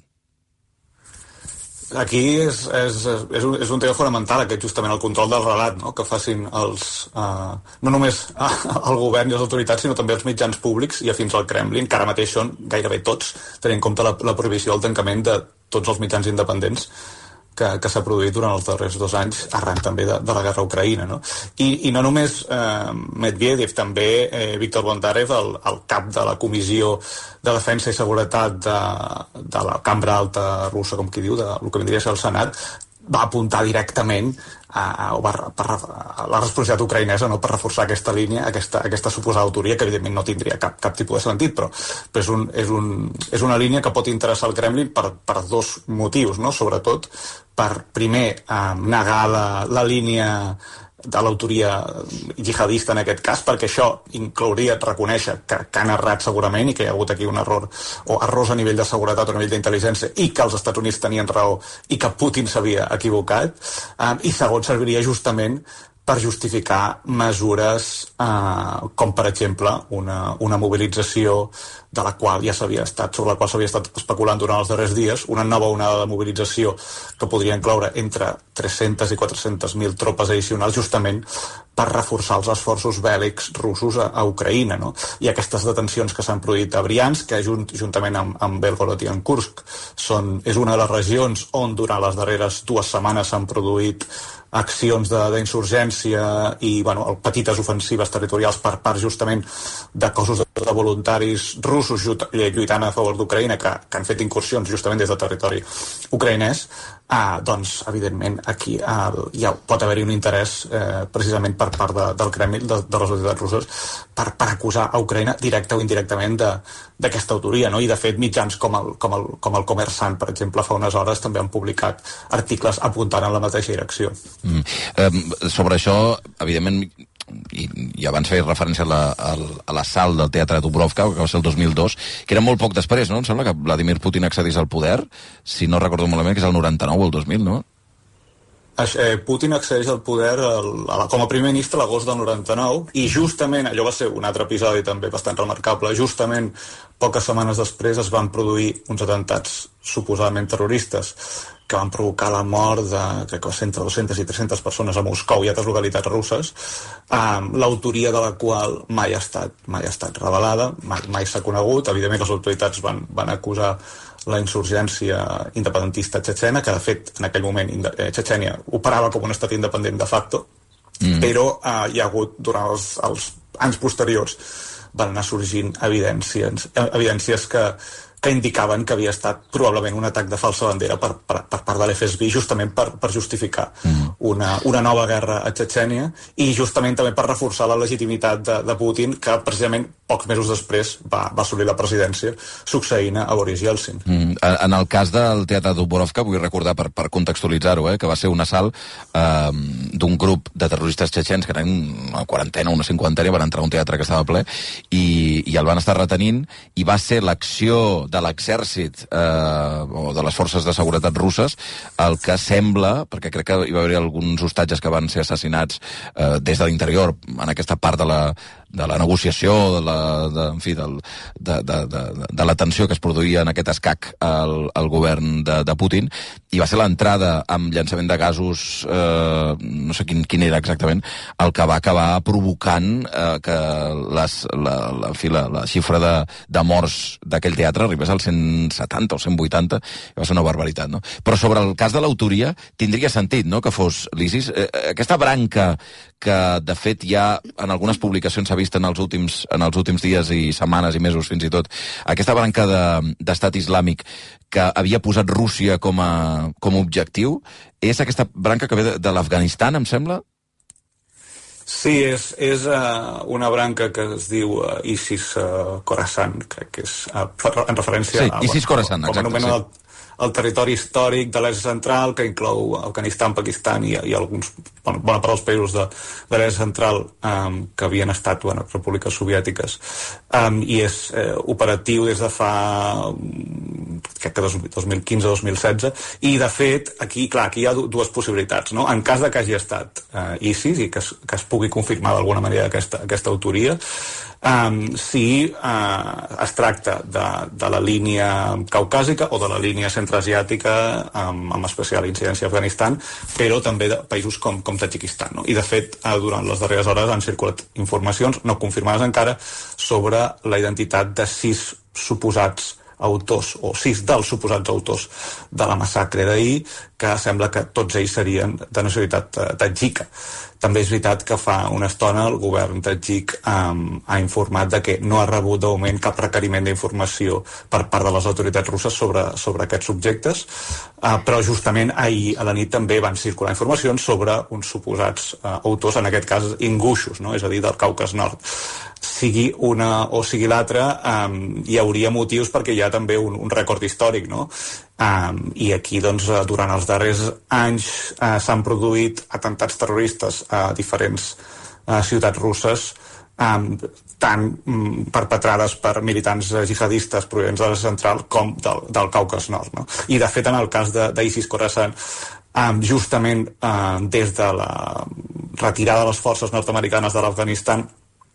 S13: Aquí és, és, és, un, és un tema fonamental, aquest justament el control del relat, no? Que facin els, uh, no només uh, el govern i les autoritats, sinó també els mitjans públics i fins al Kremlin, que ara mateix són gairebé tots, tenint en compte la, la prohibició del tancament de tots els mitjans independents que, que s'ha produït durant els darrers dos anys, arran també de, de la guerra a Ucraïna, no? I, i no només eh, Medvedev, també eh, Víctor Bondarev, el, el cap de la Comissió de Defensa i Seguretat de, de la Cambra Alta russa, com qui diu, de el que vindria a ser el Senat, va apuntar directament a, a, a, per, a la responsabilitat ucraïnesa, no, per reforçar aquesta línia, aquesta, aquesta suposada autoria, que evidentment no tindria cap, cap tipus de sentit, però, però és, un, és, un, és una línia que pot interessar al Kremlin per, per dos motius, no? Sobretot per, primer, eh, negar la, la línia de l'autoria jihadista en aquest cas, perquè això inclouria reconèixer que, que han errat segurament i que hi ha hagut aquí un error o errors a nivell de seguretat o a nivell d'intel·ligència i que els Estats Units tenien raó i que Putin s'havia equivocat, um, i segon serviria justament per justificar mesures eh, com per exemple una, una mobilització de la qual ja s'havia estat, sobre la qual s'havia estat especulant durant els darrers dies, una nova onada de mobilització que podria incloure entre tres-centes i quatre-centes mil tropes addicionals justament per reforçar els esforços bèl·lics russos a, a Ucraïna, no? I aquestes detencions que s'han produït a Briansk, que junt, juntament amb, amb Belgorod i amb Kursk, són, és una de les regions on durant les darreres dues setmanes s'han produït accions d'insurgència i bueno, petites ofensives territorials per part justament de cossos de voluntaris russos lluitant a favor d'Ucraïna que, que han fet incursions justament des del territori ucraïnès, ah, doncs evidentment aquí ah, ja pot haver-hi un interès eh, precisament per part de, del Kremlin, de, de les autoritats russes, per, per acusar a Ucraïna directe o indirectament d'aquesta autoria, no? I de fet mitjans com el, com, el, com el Kommersant, per exemple, fa unes hores també han publicat articles apuntant en la mateixa direcció.
S5: Mm. Eh, sobre això, evidentment, i, i abans feia referència a la, a l'assalt del Teatre Dubrovka, que va ser el dos mil dos, que era molt poc després, no? Em sembla que Vladimir Putin accedís al poder, si no recordo malament, que és el noranta-nou o el dos mil, no?
S13: Putin accedeix al poder el, com a primer ministre l'agost del noranta-nou i justament, allò va ser un altre episodi també bastant remarcable, justament poques setmanes després es van produir uns atemptats suposadament terroristes que van provocar la mort de, crec que va ser entre dues-centes i tres-centes persones a Moscou i altres localitats russes, um, l'autoria de la qual mai ha estat, mai ha estat revelada, mai, mai s'ha conegut. Evidentment les autoritats van, van acusar la insurgència independentista txetxena, que de fet en aquell moment eh, Txetxènia operava com un estat independent de facto, mm. però eh, hi ha hagut durant els, els anys posteriors van anar sorgint evidències, evidències que, que indicaven que havia estat probablement un atac de falsa bandera per, per, per part de l'F S B, justament per, per justificar mm. una, una nova guerra a Txetxènia i justament també per reforçar la legitimitat de, de Putin, que precisament pocs mesos després va, va assolir la presidència succeint a Boris Yeltsin.
S5: Mm, en el cas del Teatre Dubrovka, vull recordar per, per contextualitzar-ho, eh, que va ser un assalt eh, d'un grup de terroristes txetxens que eren una quarantena, una cinquantena, van entrar a un teatre que estava ple i, i el van estar retenint, i va ser l'acció de l'exèrcit eh, o de les forces de seguretat russes el que sembla, perquè crec que hi va haver alguns hostatges que van ser assassinats eh, des de l'interior, en aquesta part de la, de la negociació, de la, de, en fi, del, de, de, de, de la tensió que es produïa en aquest escac al, al govern de, de Putin, i va ser l'entrada amb llançament de gasos, eh, no sé quin, quin era exactament, el que va acabar provocant eh, que les, la, la, en fi, la, la xifra de, de morts d'aquell teatre arribés als cent setanta o cent vuitanta, va ser una barbaritat, no? Però sobre el cas de l'autoria tindria sentit, no?, que fos l'ISIS. Eh, aquesta branca que, de fet, ja en algunes publicacions s'ha vist en els últims, en els últims dies i setmanes i mesos, fins i tot, aquesta branca d'estat de, islàmic que havia posat Rússia com a, com a objectiu, és aquesta branca que ve de, de l'Afganistan, em sembla?
S13: Sí, és, és uh, una branca que es diu uh, ISIS uh, Khorasan, crec que és uh, en referència
S5: sí,
S13: a...
S5: ISIS Khorasan,
S13: com
S5: exacte,
S13: sí.
S5: El,
S13: el territori històric de l'Àsia Central, que inclou Afganistan, Pakistan i, i alguns, bona, bona part dels països de, de l'Àsia Central um, que havien estat bueno, repúbliques soviètiques. Um, I és eh, operatiu des de fa crec que dos mil quinze dos mil setze, i de fet aquí, clar, aquí hi ha dues possibilitats, no? En cas de que hagi estat uh, ISIS i que es, que es pugui confirmar d'alguna manera aquesta, aquesta autoria, Um, si uh, es tracta de, de la línia caucàsica o de la línia centreasiàtica um, amb especial incidència a Afganistan, però també de països com, com Tadjikistan, no? I de fet, uh, durant les darreres hores han circulat informacions, no confirmades encara, sobre la identitat de sis suposats autors, o sis dels suposats autors de la massacre d'ahir, que sembla que tots ells serien de nacionalitat uh, tadjika. També és veritat que fa una estona el govern tadjik um, ha informat de que no ha rebut de moment cap requeriment d'informació per part de les autoritats russes sobre, sobre aquests subjectes, uh, però justament ahir a la nit també van circular informacions sobre uns suposats uh, autors, en aquest cas inguixos, no? És a dir, del Caucas Nord. Sigui una o sigui l'altra, um, hi hauria motius perquè hi ha també un, un rècord històric, no? Um, I aquí, doncs, durant els darrers anys uh, s'han produït atemptats terroristes a diferents uh, ciutats russes, um, tant um, perpetrades per militants jihadistes provinents de l'Àsia Central com del, del Caucas Nord, no? I, de fet, en el cas d'ISIS Khorasan, um, justament uh, des de la retirada de les forces nord-americanes de l'Afganistan,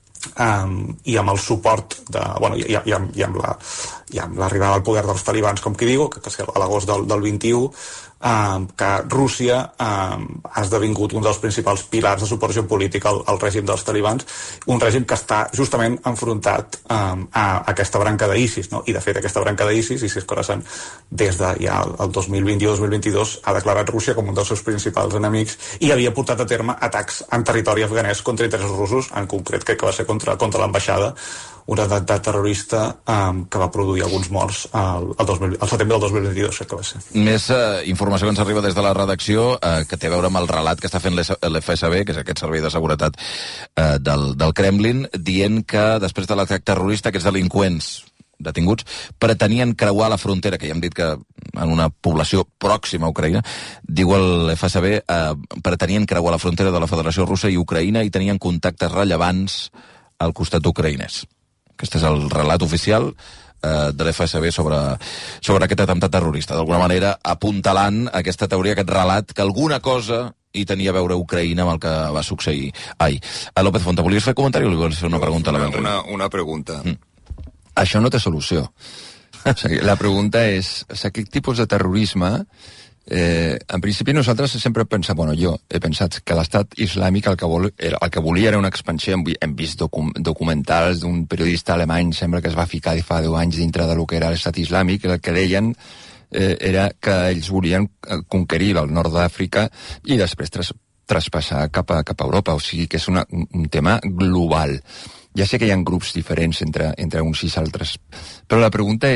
S13: Um, i amb el suport de, bueno, i, i, i, amb, i amb la i amb l'arribada al poder dels talibans, com qui diu, que, que és a l'agost del, del vint-i-u, um, que Rússia um, ha esdevingut un dels principals pilars de suporció política al, al règim dels talibans, un règim que està justament enfrontat um, a, a aquesta branca d'ISIS, no? I de fet aquesta branca d'ISIS, ISIS Khorasan, des de ja el dos mil vint i dos mil vint-i-dos ha declarat Rússia com un dels seus principals enemics i havia portat a terme atacs en territori afganès contra interessos russos, en concret crec que va ser contra, contra l'ambaixada, un atemptat terrorista um, que va produir alguns morts al, al, dos mil, al setembre del dos mil vint-i-dos, crec que va ser.
S5: Més eh, informació que ens arriba des de la redacció, eh, que té a veure amb el relat que està fent l'F S B, que és aquest servei de seguretat eh, del, del Kremlin, dient que després de l'atac terrorista aquests delinqüents detinguts pretenien creuar la frontera, que ja hem dit que en una població pròxima a Ucraïna, diu l'F S B, eh, pretenien creuar la frontera de la Federació Russa i Ucraïna i tenien contactes rellevants al costat ucraïnès. Aquest és el relat oficial eh, de l'F S B sobre, sobre aquest atemptat terrorista. D'alguna manera apuntalant aquesta teoria, aquest relat, que alguna cosa hi tenia a veure Ucraïna amb el que va succeir ahir. A López Fonta, volies fer comentari o li volies fer una pregunta?
S9: Una, una, una pregunta. Mm. Això no té solució. O sigui, la pregunta és, o sigui, quin tipus de terrorisme... Eh, en principi nosaltres sempre pensem, bueno, jo he pensat que l'estat islàmic el que, vol, el que volia era una expansió, hem, hem vist docu, documentals d'un periodista alemany, sembla que es va ficar fa deu anys dintre de lo que era l'estat islàmic, el que deien eh, era que ells volien conquerir el nord d'Àfrica i després tras, traspassar cap a, cap a Europa, o sigui que és una, un tema global. Ja sé que hi ha grups diferents entre, entre uns i altres, però la pregunta és,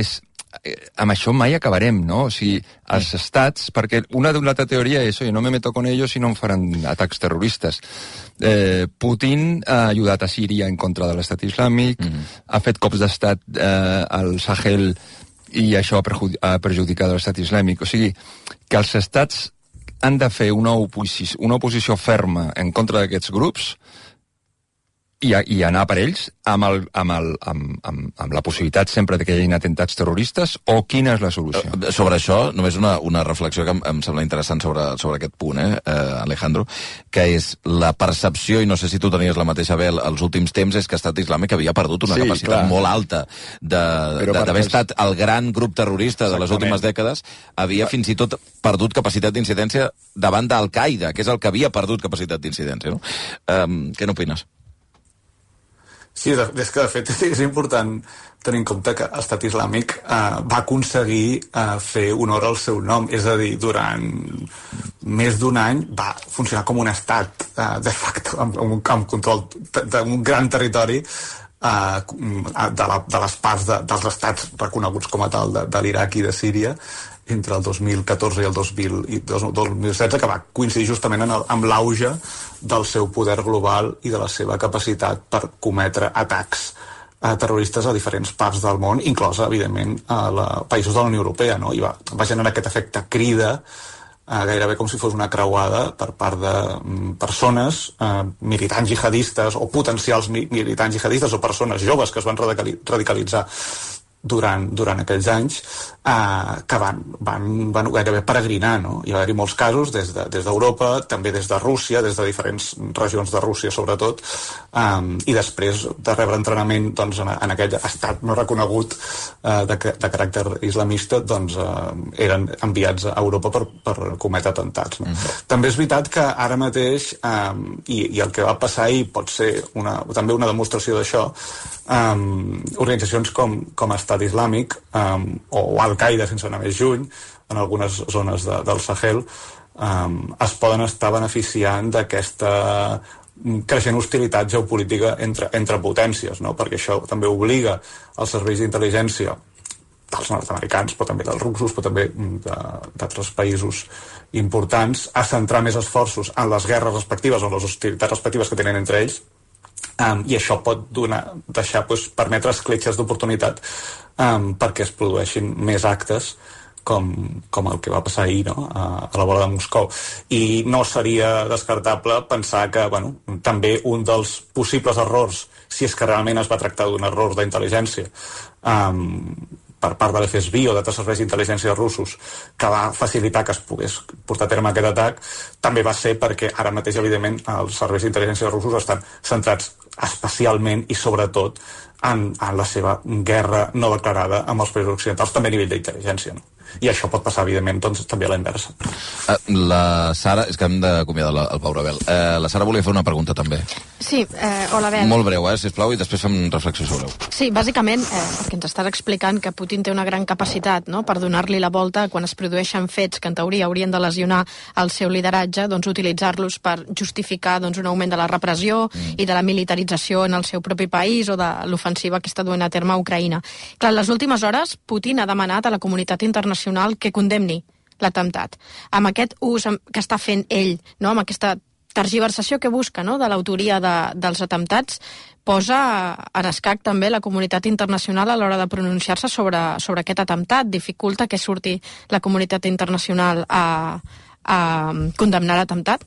S9: amb això mai acabarem, no? O sigui, els estats, perquè una d'una altra teoria és, oye, no me meto con ellos i no em faran atacs terroristes. Eh, Putin ha ajudat a Síria en contra de l'estat islàmic, mm. ha fet cops d'estat eh, al Sahel i això ha, perjudi ha perjudicat l'estat islàmic. O sigui, que els estats han de fer una oposició, una oposició ferma en contra d'aquests grups i, a, i anar per ells amb, el, amb, el, amb, amb, amb la possibilitat sempre de que hi hagi atentats terroristes, o quina és la solució?
S5: Sobre això, només una, una reflexió que em, em sembla interessant sobre, sobre aquest punt, eh, Alejandro, que és la percepció, i no sé si tu tenies la mateixa vel als últims temps, és que l'estat islàmic havia perdut una sí, capacitat clar. molt alta d'haver per... estat el gran grup terrorista Exactament. de les últimes dècades, havia fins i tot perdut capacitat d'incidència davant d'Al-Qaeda, que és el que havia perdut capacitat d'incidència, no? Um, què n'opines?
S13: Sí, és que de fet és important tenir en compte que l'estat islàmic eh, va aconseguir eh, fer honor al seu nom, és a dir, durant més d'un any va funcionar com un estat eh, de facto, amb, amb, amb control d'un gran territori eh, de, la, de les parts de, dels estats reconeguts com a tal de, de l'Iraq i de Síria entre el dos mil catorze i el dos mil, i dos mil setze, que va coincidir justament en el, amb l'auge del seu poder global i de la seva capacitat per cometre atacs eh, terroristes a diferents parts del món, inclosa, evidentment, a la, països de la Unió Europea, no? I va, va generar aquest efecte crida, eh, gairebé com si fos una creuada per part de mm, persones, eh, militants jihadistes o potencials mi militants jihadistes o persones joves que es van radicali radicalitzar durant, durant aquells anys eh, que van, van, van gairebé peregrinar, no? Hi va haver-hi molts casos des d'Europa, de, també des de Rússia, des de diferents regions de Rússia sobretot, eh, i després de rebre entrenament doncs, en, en aquell estat no reconegut eh, de, de caràcter islamista, doncs eh, eren enviats a Europa per, per cometre atemptats, no? Mm-hmm. També és veritat que ara mateix eh, i, i el que va passar ahir pot ser una, també una demostració d'això. Um, organitzacions com, com Estat Islàmic um, o Al-Qaeda, sense anar més juny, en algunes zones de, del Sahel, um, es poden estar beneficiant d'aquesta creixent hostilitat geopolítica entre, entre potències, no? Perquè això també obliga els serveis d'intel·ligència dels nord-americans, però també dels russos, però també d'altres països importants, a centrar més esforços en les guerres respectives o en les hostilitats respectives que tenen entre ells. Um, i això pot donar, deixar, pues, permetre escletxes d'oportunitat um, perquè es produeixin més actes com, com el que va passar ahir, no? a, a la vora de Moscou. I no seria descartable pensar que bueno, també un dels possibles errors, si és que realment es va tractar d'un error d'intel·ligència um, per part de l'F S B o d'altres serveis d'intel·ligència russos que va facilitar que es pogués portar a terme aquest atac, també va ser perquè ara mateix, evidentment, els serveis d'intel·ligència russos estan centrats especialment i sobretot en, en la seva guerra no declarada amb els països occidentals, també a nivell d'intel·ligència, no? I això pot passar, evidentment, doncs, també a la inversa.
S5: Uh, la Sara, és que hem d'acomiadar el Pau Rabel. Uh, la Sara volia fer una pregunta, també.
S8: Sí, eh, hola, Bel.
S5: Molt breu, eh, sisplau, i després fem reflexió sobre ho.
S8: Sí, bàsicament, eh, perquè ens estàs explicant que Putin té una gran capacitat, no?, per donar-li la volta quan es produeixen fets que en teoria haurien de lesionar el seu lideratge, doncs utilitzar-los per justificar doncs, un augment de la repressió mm. i de la militarització en el seu propi país o de l'ofensiva que està duent a terme a Ucraïna. Clar, en les últimes hores, Putin ha demanat a la comunitat internacional que condemni l'atemptat. Amb aquest ús que està fent ell, no? Amb aquesta tergiversació que busca, no?, de l'autoria de, dels atemptats, posa en escac també la comunitat internacional a l'hora de pronunciar-se sobre, sobre aquest atemptat, dificulta que surti la comunitat internacional a, a condemnar l'atemptat?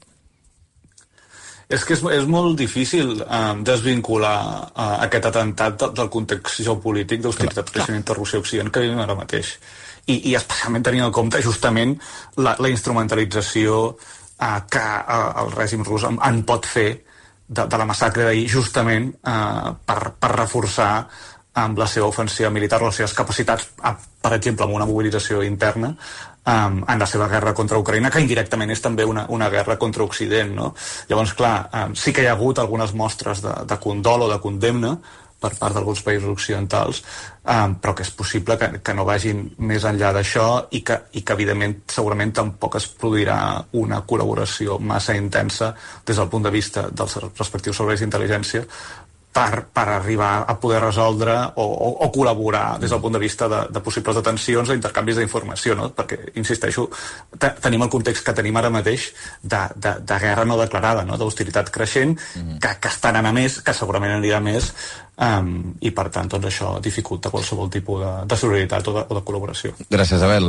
S13: És que és, és molt difícil eh, desvincular eh, aquest atemptat del, del context geopolític d'hostilitat creixent entre Rússia i Occident que vivim ara mateix. I, i especialment tenint en compte justament la, la instrumentalització eh, que eh, el règim rus en, en pot fer de, de la massacre d'ahir justament eh, per, per reforçar amb la seva ofensiva militar o les seves capacitats, a, per exemple, amb una mobilització interna um, en la seva guerra contra Ucraïna, que indirectament és també una, una guerra contra Occident, no? Llavors, clar, um, sí que hi ha hagut algunes mostres de, de condol o de condemna per part d'alguns països occidentals, um, però que és possible que, que no vagin més enllà d'això i que, i que, evidentment, segurament tampoc es produirà una col·laboració massa intensa des del punt de vista dels respectius serveis d'intel·ligència per, per arribar a poder resoldre o, o, o col·laborar des del punt de vista de, de possibles detencions o intercanvis d'informació, no? Perquè, insisteixo, te, tenim el context que tenim ara mateix de, de, de guerra no declarada, no? D'hostilitat creixent, mm-hmm. que, que està anant a més, que segurament anirà a més, um, i per tant doncs, això dificulta qualsevol tipus de, de solidaritat o de, o de col·laboració.
S5: Gràcies, Abel.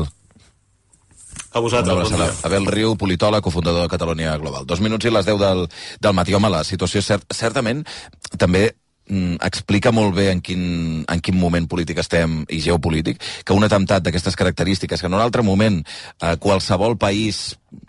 S13: A vosaltres, bon dia.
S5: Abel Riu, politòleg, cofundador de Catalonia Global. Dos minuts i les deu del, del matí. Home, la situació cert, certament també mm, explica molt bé en quin, en quin moment polític estem i geopolític, que un atemptat d'aquestes característiques, que en un altre moment eh, qualsevol país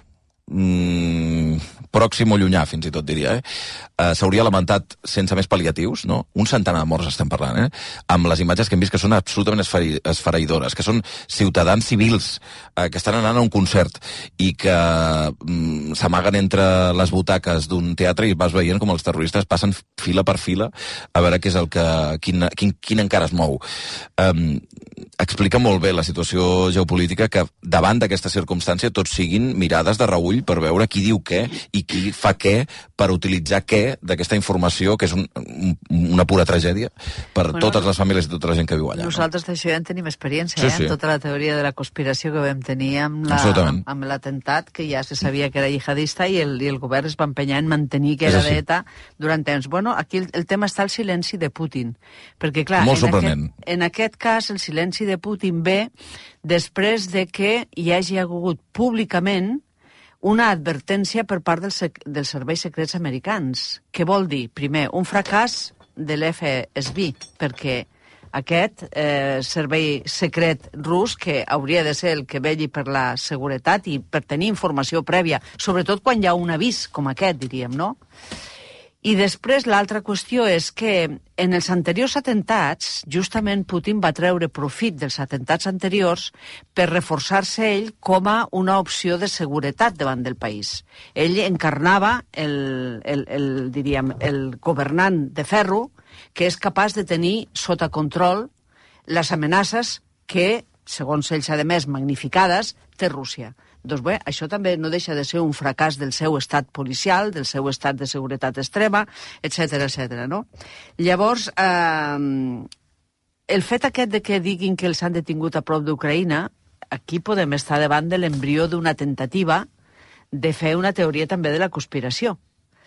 S5: mm, pròxim o llunyà, fins i tot diria, eh? Uh, s'hauria lamentat sense més pal·liatius, no? Un centenar de morts estem parlant, eh? Amb les imatges que hem vist que són absolutament esferi esfereïdores, que són ciutadans civils uh, que estan anant a un concert i que mm, s'amaguen entre les butaques d'un teatre i vas veient com els terroristes passen fila per fila a veure què és el que, quin, quin, quin encara es mou. Um, explica molt bé la situació geopolítica, que davant d'aquesta circumstància tots siguin mirades de reüll per veure qui diu què i qui fa què per utilitzar què d'aquesta informació, que és un, un, una pura tragèdia per bueno, totes les famílies i tota la gent que viu allà.
S7: Nosaltres no? D'això ja en tenim experiència,
S5: sí,
S7: eh?
S5: sí.
S7: Tota la teoria de la conspiració que vam tenir amb l'atemptat, que ja se sabia que era jihadista i el, i el govern es va empenyar en mantenir que era d'ETA durant temps. Bueno, aquí el, el tema està el silenci de Putin, perquè clar,
S5: molt
S7: en
S5: sorprenent.
S7: aquest, en aquest cas el silenci de Putin ve després de que hi hagi hagut públicament una advertència per part dels, dels serveis secrets americans. Què vol dir? Primer, un fracàs de l'F S B, perquè aquest eh, servei secret rus, que hauria de ser el que velli per la seguretat i per tenir informació prèvia, sobretot quan hi ha un avís com aquest, diríem, no? I després l'altra qüestió és que en els anteriors atemptats, justament Putin va treure profit dels atemptats anteriors per reforçar-se ell com a una opció de seguretat davant del país. Ell encarnava el, el, el, diríem, el governant de ferro que és capaç de tenir sota control les amenaces que, segons ells, a més, magnificades, té Rússia. Doncs bé, això també no deixa de ser un fracàs del seu estat policial, del seu estat de seguretat extrema, etcètera, etcètera, no? Llavors, eh, el fet aquest de que diguin que els han detingut a prop d'Ucraïna, aquí podem estar davant de l'embrió d'una tentativa de fer una teoria també de la conspiració.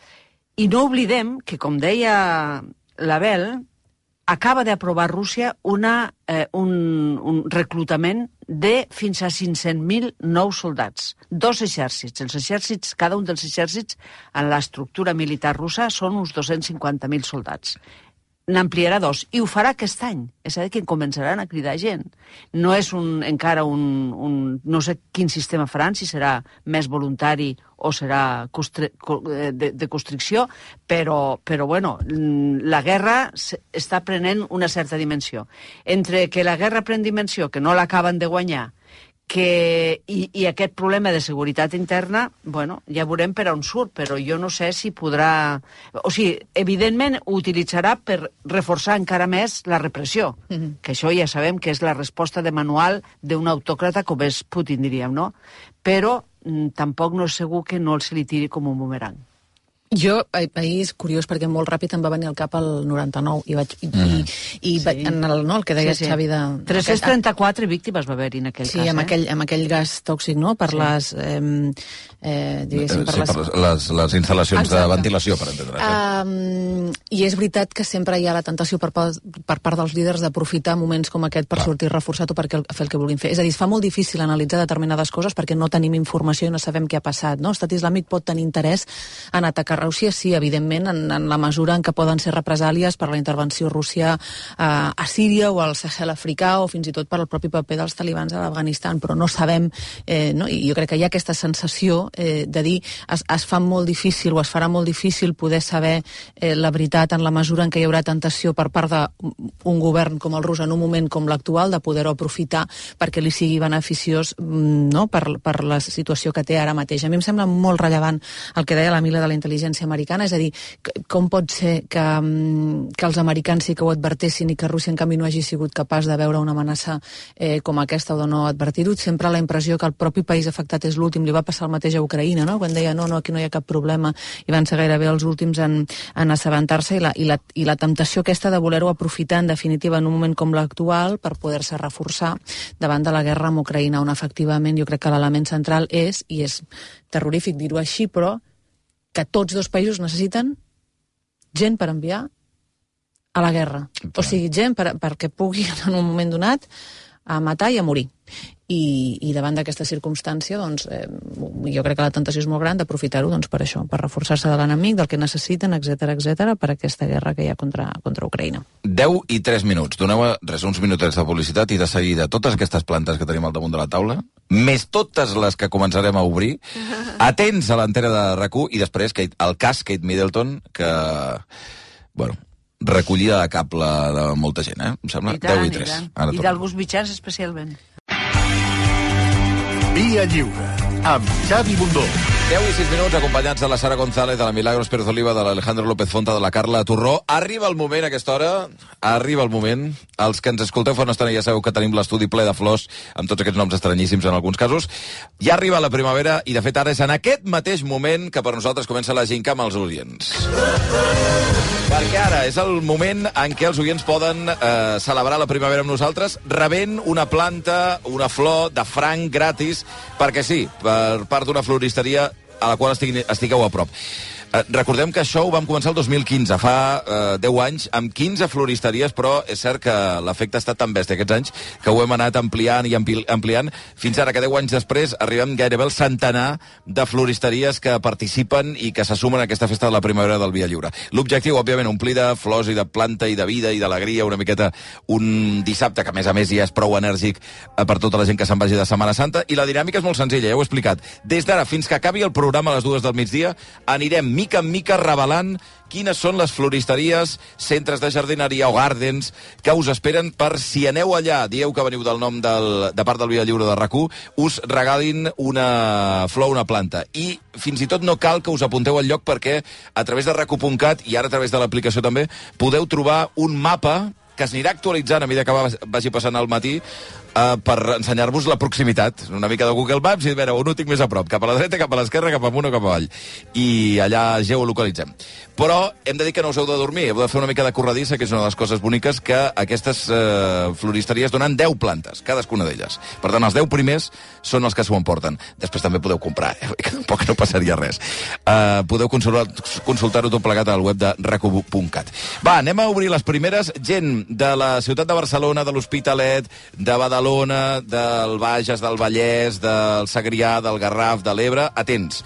S7: I no oblidem que, com deia l'Abel, acaba d'aprovar Rússia una, eh, un, un reclutament de fins a cinc-cents mil nous soldats. Dos exèrcits. Els exèrcits, cada un dels exèrcits en l'estructura militar russa són uns dos-cents cinquanta mil soldats. N'ampliarà dos, i ho farà aquest any. És a dir, que començaran a cridar gent. No és un, encara un, un... No sé quin sistema faran, si serà més voluntari o serà costri, de, de constricció, però, però bueno, la guerra està prenent una certa dimensió. Entre que la guerra pren dimensió, que no l'acaben de guanyar, que, i, i aquest problema de seguretat interna, bueno, ja veurem per on surt, però jo no sé si podrà... O sigui, evidentment ho utilitzarà per reforçar encara més la repressió, mm-hmm. que això ja sabem que és la resposta de manual d'un autòcrata com és Putin, diríem, no? Però mm, tampoc no és segur que no se li tiri com un bumerang.
S11: Jo, ahir és curiós perquè molt ràpid em va venir al cap el noranta-nou i vaig... I, mm. i, i sí. en el, no, el que deia sí, sí. Xavi de...
S7: tres-cents trenta-quatre aquest, víctimes va haver-hi en aquell
S11: sí,
S7: cas,
S11: amb
S7: eh?
S11: aquell, amb aquell gas tòxic, no? Per sí. les... Eh, eh, diguéssim, per,
S5: sí,
S11: les...
S5: per les, les instal·lacions Exacte. De ventilació, per entendre.
S11: Um, I és veritat que sempre hi ha la tentació per, per part dels líders d'aprofitar moments com aquest per Clar. Sortir reforçat o per fer el que vulguin fer. És a dir, es fa molt difícil analitzar determinades coses perquè no tenim informació i no sabem què ha passat, no? L'estat islàmic pot tenir interès en atacar Rússia, sí, evidentment, en, en la mesura en què poden ser represàlies per la intervenció Rússia eh, a Síria o al Sahel africà o fins i tot per el propi paper dels talibans a l'Afganistan, però no sabem, eh, no? I jo crec que hi ha aquesta sensació eh, de dir es, es fa molt difícil o es farà molt difícil poder saber eh, la veritat en la mesura en què hi haurà tentació per part d'un govern com el rus en un moment com l'actual de poder-ho aprofitar perquè li sigui beneficiós, no? per, per la situació que té ara mateix. A mi em sembla molt rellevant el que deia la Mila de la intel·ligència intel·ligència americana? És a dir, com pot ser que, que els americans sí que ho advertessin i que Rússia, en canvi, no hagi sigut capaç de veure una amenaça eh, com aquesta o de no advertir-ho? Sempre la impressió que el propi país afectat és l'últim. Li va passar el mateix a Ucraïna, no? Quan deia no, no, aquí no hi ha cap problema, i van ser gairebé els últims en, en assabentar-se, i la, i, la, i la temptació aquesta de voler-ho aprofitar, en definitiva, en un moment com l'actual, per poder-se reforçar davant de la guerra amb Ucraïna, on efectivament jo crec que l'element central és, i és terrorífic dir-ho així, però que tots dos països necessiten gent per enviar a la guerra. O sigui, gent per, perquè pugui en un moment donat a matar i a morir. I, i davant d'aquesta circumstància, doncs, eh, jo crec que la tentació és molt gran d'aprofitar-ho, doncs, per això, per reforçar-se de l'enemic, del que necessiten, etcètera, etcètera, per aquesta guerra que hi ha contra, contra Ucraïna.
S5: deu i tres minuts. Doneu res, uns minutets de publicitat i de seguida totes aquestes plantes que tenim al damunt de la taula, més totes les que començarem a obrir, atents a l'antena de RAC u, i després Kate, el cas Kate Middleton, que, bueno, recollia de cap la de molta gent, eh? Em sembla,
S7: I tant,
S5: deu i
S7: i
S5: tres.
S7: tant. I d'alguns mitjans especialment.
S12: Via Lliure, amb Xavi Bundó.
S5: deu i sis minuts, acompanyats de la Sara González, de la Milagros Pérez Oliva, de l'Alejandro López Fonta, de la Carla Torró. Arriba el moment, a aquesta hora, arriba el moment. Els que ens escolteu fa una estona ja sabeu que tenim l'estudi ple de flors, amb tots aquests noms estranyíssims en alguns casos. Ja arriba la primavera, i de fet ara és en aquest mateix moment que per nosaltres comença la ginca amb els oients. Perquè ara és el moment en què els oients poden eh, celebrar la primavera amb nosaltres rebent una planta, una flor de franc gratis, perquè sí, per part d'una floristeria a la qual estigui, estigueu a prop. Eh, recordem que això ho vam començar el dos mil quinze, fa eh, deu anys, amb quinze floristeries, però és cert que l'efecte ha estat tan bèstia aquests anys que ho hem anat ampliant i ampli ampliant, fins ara que deu anys després arribem gairebé al centenar de floristeries que participen i que se sumen a aquesta festa de la primavera del Via Lliure. L'objectiu, òbviament, omplir de flors i de planta i de vida i d'alegria una miqueta un dissabte, que a més a més ja és prou enèrgic eh, per tota la gent que se'n vagi de Setmana Santa, i la dinàmica és molt senzilla, ja ho he explicat. Des d'ara fins que acabi el programa a les dues del migdia anirem mica en mica revelant quines són les floristeries, centres de jardineria o gardens que us esperen per, si aneu allà, dieu que veniu del nom del, de part del Via Lliure de RAC u, us regalin una flor, una planta. I fins i tot no cal que us apunteu al lloc, perquè a través de rac u punt cat i ara a través de l'aplicació també podeu trobar un mapa que es anirà actualitzant a mesura que vagi passant al matí, Uh, per ensenyar-vos la proximitat, una mica de Google Maps, i a veure, on ho tinc més a prop, cap a la dreta, cap a l'esquerra, cap amunt o cap avall, i allà geolocalitzem. Però hem de dir que no us heu de dormir, heu de fer una mica de corredissa, que és una de les coses boniques, que aquestes uh, floristeries donen deu plantes, cadascuna d'elles. Per tant, els deu primers són els que s'ho emporten. Després també podeu comprar, eh? Que tampoc no passaria res. Uh, podeu consultar-ho consultar tot plegat al web de rac u punt cat. Va, anem a obrir les primeres. Gent de la ciutat de Barcelona, de l'Hospitalet, de Badalona, del Bages, del Vallès, del Segrià, del Garraf, de l'Ebre, atents.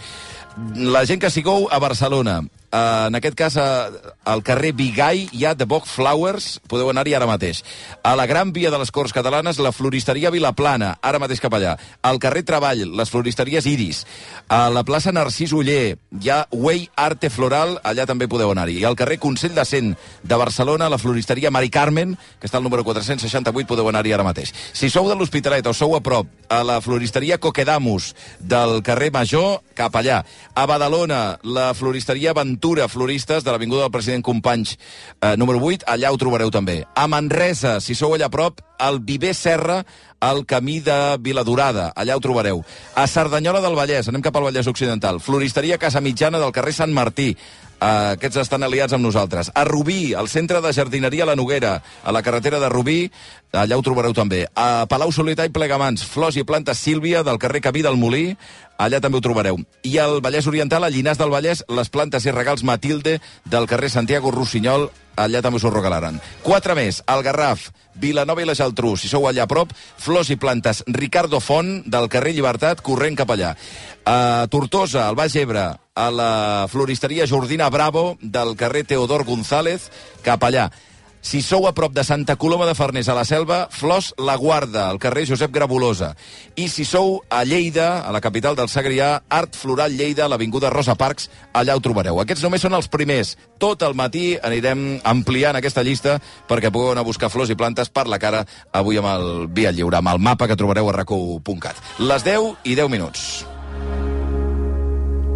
S5: La gent que sigueu a Barcelona, Uh, en aquest cas, uh, al carrer Bigai hi ha The Bog Flowers, podeu anar-hi ara mateix. A la Gran Via de les Corts Catalanes, la floristeria Vilaplana, ara mateix cap allà. Al carrer Treball, les floristeries Iris. A la plaça Narcís Oller hi ha Way Arte Floral, allà també podeu anar-hi. I al carrer Consell de Cent de Barcelona, la floristeria Mari Carmen, que està al número quatre-cents seixanta-vuit, podeu anar-hi ara mateix. Si sou de l'Hospitalet o sou a prop, a la floristeria Coquedamus del carrer Major, cap allà. A Badalona, la floristeria Ventura Floristes de l'Avinguda del President Companys, eh, número vuit, allà ho trobareu també. A Manresa, si sou allà a prop, al Viver Serra, al camí de Viladorada, allà ho trobareu. A Cerdanyola del Vallès, anem cap al Vallès Occidental, floristeria Casa Mitjana del carrer Sant Martí, Uh, aquests estan aliats amb nosaltres. A Rubí, al centre de jardineria La Noguera, a la carretera de Rubí, allà ho trobareu també. A Palau Solità i Plegamans, flors i plantes Sílvia, del carrer Camí del Molí, allà també ho trobareu. I al Vallès Oriental, a Llinars del Vallès, les plantes i regals Matilde, del carrer Santiago Rossinyol, allà també us ho regalaran. Quatre més, al Garraf, Vilanova i la Geltrú, si sou allà a prop, flors i plantes Ricardo Font, del carrer Llibertat, corrent cap allà. A Tortosa, al Baix Ebre, a la floristeria Jordina Bravo, del carrer Teodor González, cap allà. Si sou a prop de Santa Coloma de Farners, a la Selva, Flors La Guarda, al carrer Josep Grabolosa. I si sou a Lleida, a la capital del Segrià, Art Floral Lleida, a l'avinguda Rosa Parks, allà ho trobareu. Aquests només són els primers. Tot el matí anirem ampliant aquesta llista perquè pugueu anar a buscar flors i plantes per la cara avui amb el Via Lliure, amb el mapa que trobareu a rac u punt cat. Les deu i deu minuts.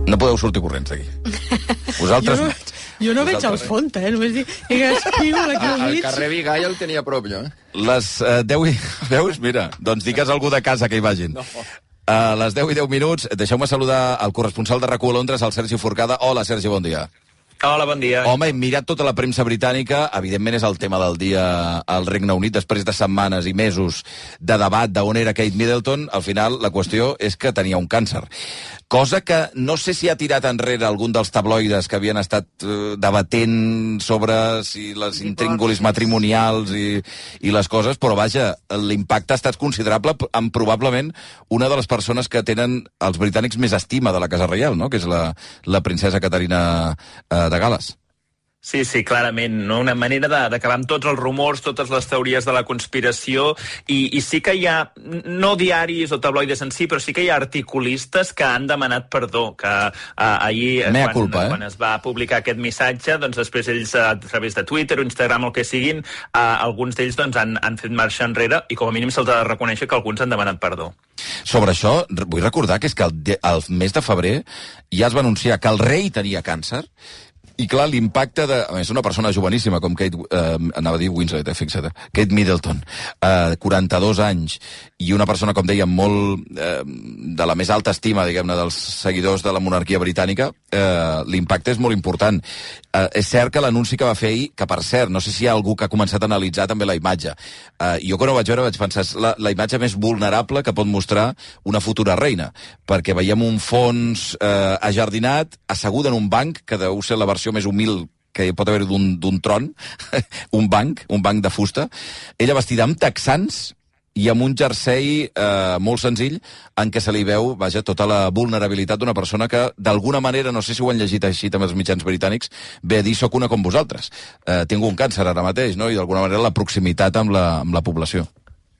S5: No podeu sortir corrents d'aquí. Vosaltres
S8: jo no,
S5: no.
S8: Jo no veig el font, eh? Només dic que escriu aquí al mig.
S9: El carrer Vigall el tenia a prop, jo, eh?
S5: Les uh, deu i... Veus? Mira, doncs digues algú de casa que hi vagin. No. A les deu i deu minuts, deixeu-me saludar el corresponsal de RAC u a Londres, el Sergi Forcada. Hola, Sergi, bon dia.
S14: Hola, bon dia.
S5: Home, hem mirat tota la premsa britànica. Evidentment és el tema del dia al Regne Unit, després de setmanes i mesos de debat d'on era Kate Middleton. Al final, la qüestió és que tenia un càncer. Cosa que no sé si ha tirat enrere algun dels tabloides que havien estat eh, debatent sobre si les intríngulis matrimonials i, i les coses, però vaja, l'impacte ha estat considerable amb probablement una de les persones que tenen els britànics més estima de la Casa Reial, no? Que és la, la princesa Caterina eh, de Gal·les.
S14: Sí, sí, clarament, no? Una manera d'acabar amb tots els rumors, totes les teories de la conspiració, i, i sí que hi ha, no diaris o tabloides en si, però sí que hi ha articulistes que han demanat perdó, que eh, ahir,
S5: Mea
S14: quan,
S5: culpa, eh?
S14: quan es va publicar aquest missatge, doncs després ells, a través de Twitter o Instagram o el que siguin, eh, alguns d'ells doncs, han, han fet marxa enrere, i com a mínim se'ls ha de reconèixer que alguns han demanat perdó.
S5: Sobre això, vull recordar que és que el, el mes de febrer ja es va anunciar que el rei tenia càncer. I clar, l'impacte de... A més, una persona joveníssima com Kate... Eh, anava a dir Winslet, eh, fixa't. Kate Middleton, eh, quaranta-dos anys, i una persona, com deia, molt eh, de la més alta estima, diguem-ne, dels seguidors de la monarquia britànica, eh, l'impacte és molt important. Eh, és cert que l'anunci que va fer ahir, que per cert, no sé si hi ha algú que ha començat a analitzar també la imatge. Eh, jo quan ho vaig veure vaig pensar, és la, la imatge més vulnerable que pot mostrar una futura reina, perquè veiem un fons eh, ajardinat, asseguda en un banc, que deu ser la versió més humil que pot haver d'un tron, un banc, un banc de fusta, ella vestida amb texans i amb un jersei eh, molt senzill en què se li veu, vaja, tota la vulnerabilitat d'una persona que, d'alguna manera, no sé si ho han llegit així també els mitjans britànics, ve a dir, soc una com vosaltres. Eh, tinc un càncer ara mateix, no? I d'alguna manera la proximitat amb la, amb la població.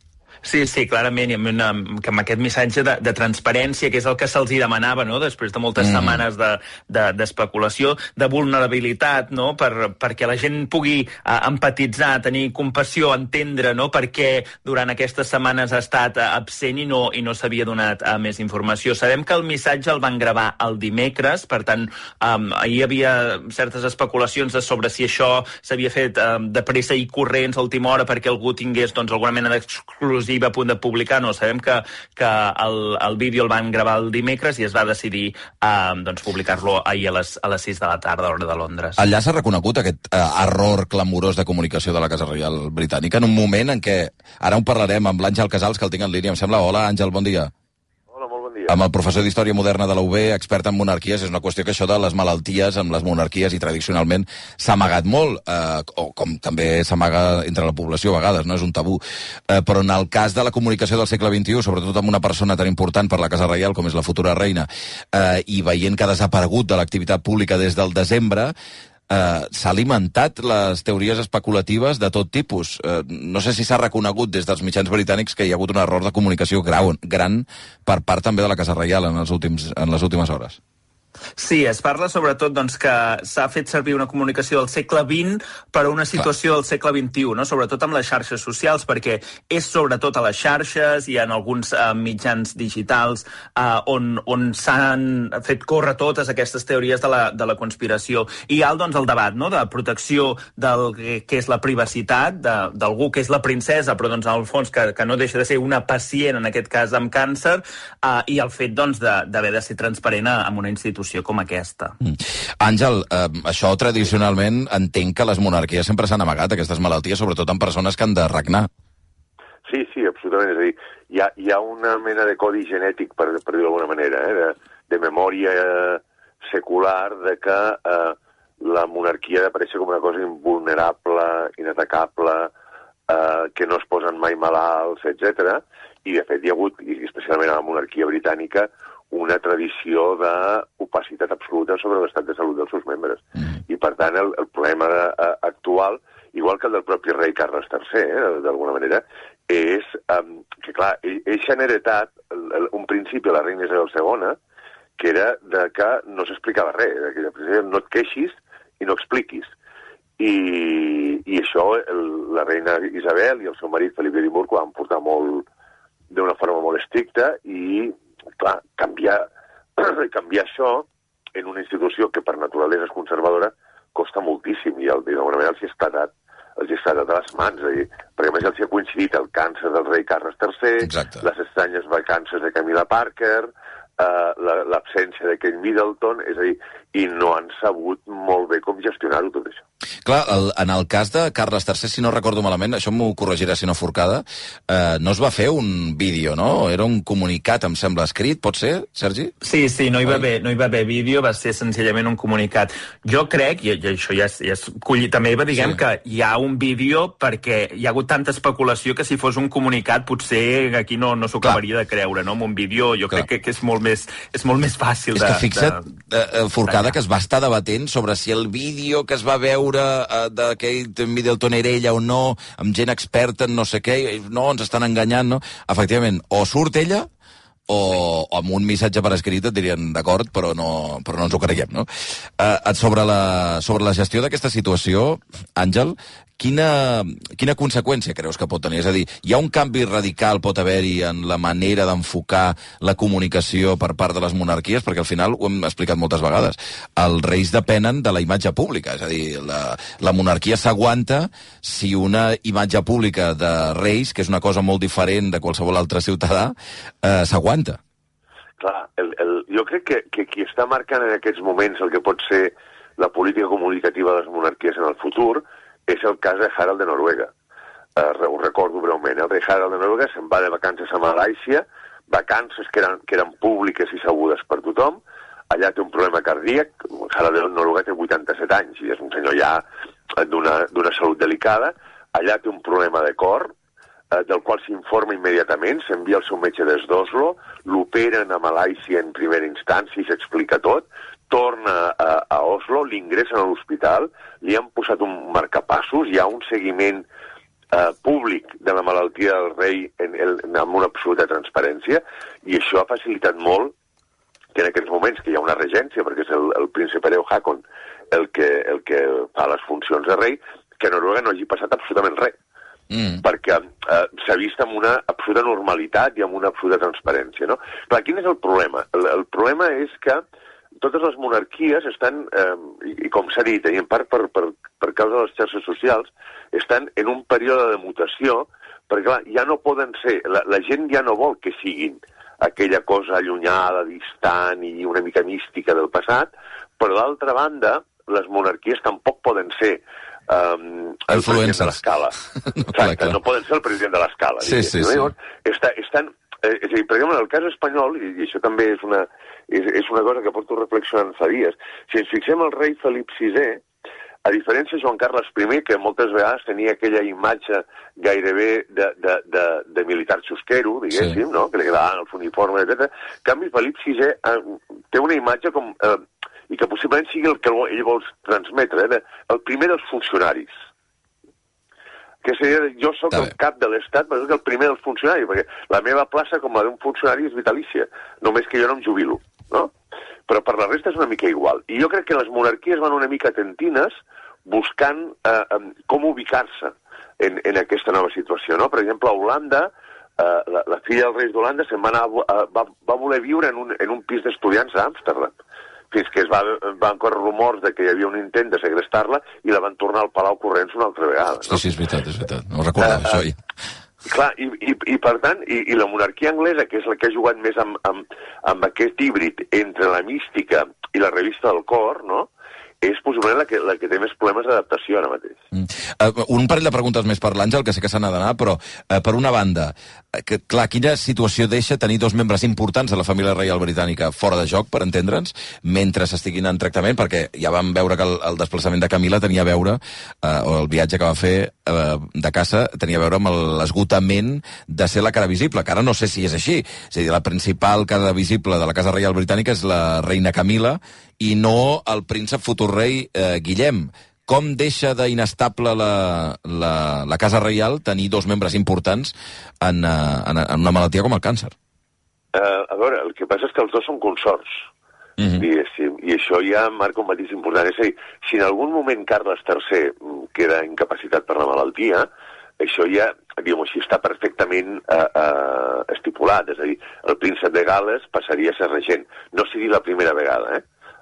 S14: Sí, sí, clarament, i amb, una, amb aquest missatge de, de transparència, que és el que se'ls demanava, no?, després de moltes mm. setmanes d'especulació, de, de, de vulnerabilitat, no?, per, perquè la gent pugui uh, empatitzar, tenir compassió, entendre, no?, perquè durant aquestes setmanes ha estat uh, absent i no, i no s'havia donat uh, més informació. Sabem que el missatge el van gravar el dimecres, per tant, um, ahir hi havia certes especulacions de sobre si això s'havia fet um, de pressa i corrents a última hora perquè algú tingués, doncs, alguna mena d'exclusiva a punt de publicar. No, sabem que, que el, el vídeo el van gravar el dimecres i es va decidir eh, doncs, publicar-lo ahir a les, a les sis de la tarda, a l'hora de Londres.
S5: Allà s'ha reconegut aquest eh, error clamorós de comunicació de la Casa Reial Britànica en un moment en què, ara ho parlarem amb l'Àngel Casals, que el tinc en línia, em sembla. Hola, Àngel, bon dia. Amb el professor d'Història Moderna de la U B, expert en monarquies. És una qüestió que això de les malalties amb les monarquies i tradicionalment s'ha amagat molt, eh, o com també s'amaga entre la població a vegades, no és un tabú. Eh, però en el cas de la comunicació del segle vint-i-u, sobretot amb una persona tan important per la Casa Reial com és la futura reina, eh, i veient que ha desaparegut de l'activitat pública des del desembre, Uh, s'ha alimentat les teories especulatives de tot tipus. Uh, no sé si s'ha reconegut des dels mitjans britànics que hi ha hagut un error de comunicació gran, gran per part també de la Casa Reial en, els últims, en les últimes hores.
S14: Sí, es parla sobretot doncs, que s'ha fet servir una comunicació del segle vint per a una situació Clar. del segle vint-i-u, no? Sobretot amb les xarxes socials, perquè és sobretot a les xarxes i en alguns uh, mitjans digitals uh, on, on s'han fet córrer totes aquestes teories de la, de la conspiració. I hi ha doncs, el debat, no?, de protecció del que, que és la privacitat d'algú que és la princesa, però doncs, en el fons que, que no deixa de ser una pacient, en aquest cas amb càncer, uh, i el fet doncs, d'haver de, de ser transparent amb una institució com aquesta.
S5: Mm. Àngel, eh, això tradicionalment entenc que les monarquies sempre s'han amagat, aquestes malalties, sobretot en persones que han de regnar.
S15: Sí, sí, absolutament. És a dir, hi ha, hi ha una mena de codi genètic, per, per dir-ho d'alguna manera, eh, de, de memòria eh, secular, de que eh, la monarquia ha d'aparèixer com una cosa invulnerable, inatacable, eh, que no es posen mai malalts, etcètera. I, de fet, hi ha hagut, i especialment a la monarquia britànica, una tradició d'opacitat absoluta sobre l'estat de salut dels seus membres. Mm. I, per tant, el, el problema de, uh, actual, igual que el del propi rei Carles tercer, eh, d'alguna manera, és um, que, clar, ells han heretat el, el, un principi a la reina Isabel segona, que era de que no s'explicava res, de que no et queixis i no expliquis. I, i això el, la reina Isabel i el seu marit Felip d'Edimburg ho van portar molt, d'una forma molt estricta, i clar, canviar, canviar això en una institució que per naturalesa és conservadora costa moltíssim i d'alguna manera els hi ha esclatat els hi ha esclatat a les mans, és a dir, perquè a més els hi ha coincidit el càncer del rei Carles tercer,
S5: Exacte.
S15: les estranyes vacances de Camilla Parker, eh, l'absència de Kate Middleton, és a dir, i no han sabut molt bé com gestionar-ho tot això.
S5: Clar, el, en el cas de Carles tercer, si no recordo malament, això m'ho corregirà si no Forcada, eh, no es va fer un vídeo, no? Era un comunicat, em sembla, escrit, pot ser, Sergi?
S14: Sí, sí, no hi va haver, no hi va haver vídeo, va ser senzillament un comunicat. Jo crec, i, i això ja és, ja és collit, també va, diguem sí. que hi ha un vídeo perquè hi ha hagut tanta especulació que si fos un comunicat potser aquí no, no s'ho acabaria de creure, no? Amb un vídeo jo Clar. crec que, que és, molt més, és molt més fàcil
S5: és
S14: de...
S5: És que fixa't, de, de, Forcada, que es va estar debatent sobre si el vídeo que es va veure eh, de Kate Middleton era ella o no, amb gent experta en no sé què, no, ens estan enganyant, no? Efectivament, o surt ella o, o amb un missatge per escrit et dirien d'acord, però no, però no ens ho creiem, no? Eh, sobre, la, sobre la gestió d'aquesta situació, Àngel, quina, quina conseqüència creus que pot tenir? És a dir, hi ha un canvi radical, pot haver-hi, en la manera d'enfocar la comunicació per part de les monarquies, perquè al final, ho hem explicat moltes vegades, els reis depenen de la imatge pública, és a dir, la, la monarquia s'aguanta si una imatge pública de reis, que és una cosa molt diferent de qualsevol altre ciutadà, eh, s'aguanta.
S15: Clar, el, el, jo crec que, que qui està marcant en aquests moments el que pot ser la política comunicativa de les monarquies en el futur és el cas de Harald de Noruega. Uh, ho recordo breument. El rei Harald de Noruega se'n va de vacances a Malàisia, vacances que eren, que eren públiques i sabudes per tothom. Allà té un problema cardíac. Harald de Noruega té vuitanta-set anys i és un senyor ja d'una salut delicada. Allà té un problema de cor, eh, del qual s'informa immediatament, s'envia al seu metge des d'Oslo, l'operen a Malàisia en primera instància i s'explica tot, torna a, a Oslo, l'ingressen a l'hospital, li han posat un marcapassos, hi ha un seguiment eh, públic de la malaltia del rei en, en, amb una absoluta transparència, i això ha facilitat molt que en aquests moments que hi ha una regència, perquè és el, el príncep hereu Haakon el que, el que fa les funcions de rei, que a Noruega no hagi passat absolutament res. Mm. Perquè eh, s'ha vist amb una absoluta normalitat i amb una absoluta transparència, no? Però quin és el problema? El, el problema és que totes les monarquies estan, eh, i, i com s'ha dit, i en part per, per, per causa de les xarxes socials, estan en un període de mutació, perquè clar, ja no poden ser, la, la gent ja no vol que siguin aquella cosa allunyada, distant i una mica mística del passat, però d'altra banda, les monarquies tampoc poden ser um, el president de l'escala. no, Exacte, no poden ser el president de l'escala.
S5: Sí, sí, sí.
S15: Està, estan, eh, és a dir, per exemple, en el cas espanyol, i, i això també és una, és, és una cosa que porto reflexionant fa dies, si ens fixem el rei Felip sisè, a diferència de Joan Carles primer, que moltes vegades tenia aquella imatge gairebé de, de, de, de militar xusquero, diguéssim, sí. no? Que li agradaven els uniformes, etcètera. En canvi, Felip sisè eh, té una imatge com... Eh, i que possiblement sigui el que ell vol transmetre, eh, el primer dels funcionaris. Que seria, jo sóc el cap de l'Estat, però és el primer dels funcionaris, perquè la meva plaça, com la d'un funcionari, és vitalícia, només que jo no em jubilo, no? Però per la resta és una mica igual. I jo crec que les monarquies van una mica tentines buscant eh, com ubicar-se en, en aquesta nova situació, no? Per exemple, a Holanda, eh, la, la filla dels reis d'Holanda se'n va, anar, a, va, va voler viure en un, en un pis d'estudiants a Amsterdam, fins que es va, van córrer rumors de que hi havia un intent de segrestar-la i la van tornar al Palau corrents una altra vegada. No?
S5: Sí, sí, és veritat, és veritat. No ho recordava, uh, això. Ja.
S15: Clar, i, i, i per tant, i, i la monarquia anglesa, que és la que ha jugat més amb, amb, amb aquest híbrid entre la mística i la revista del cor, no?, és possiblement la que, la que té més problemes d'adaptació ara mateix.
S5: Mm. Uh, un parell de preguntes més per l'Àngel, que sé que se n'ha d'anar, però uh, per una banda, uh, que, clar, quina situació deixa tenir dos membres importants de la família reial britànica fora de joc, per entendre'ns, mentre s'estiguin en tractament, perquè ja vam veure que el, el desplaçament de Camila tenia a veure, uh, o el viatge que va fer uh, de casa, tenia a veure amb l'esgotament de ser la cara visible, que ara no sé si és així. És a dir, la principal cara visible de la casa reial britànica és la reina Camila, i no el príncep futur rei eh, Guillem. Com deixa d'inestable la, la, la casa reial tenir dos membres importants en, en, en una malaltia com el càncer?
S15: Uh, a veure, el que passa és que els dos són consorts, uh-huh. diguéssim, i això ja marca un matís important. És a dir, si en algun moment Carles tercer queda incapacitat per la malaltia, això ja, diguem així, està perfectament uh, uh, estipulat. És a dir, el príncep de Gal·les passaria a ser regent. No sigui la primera vegada, eh?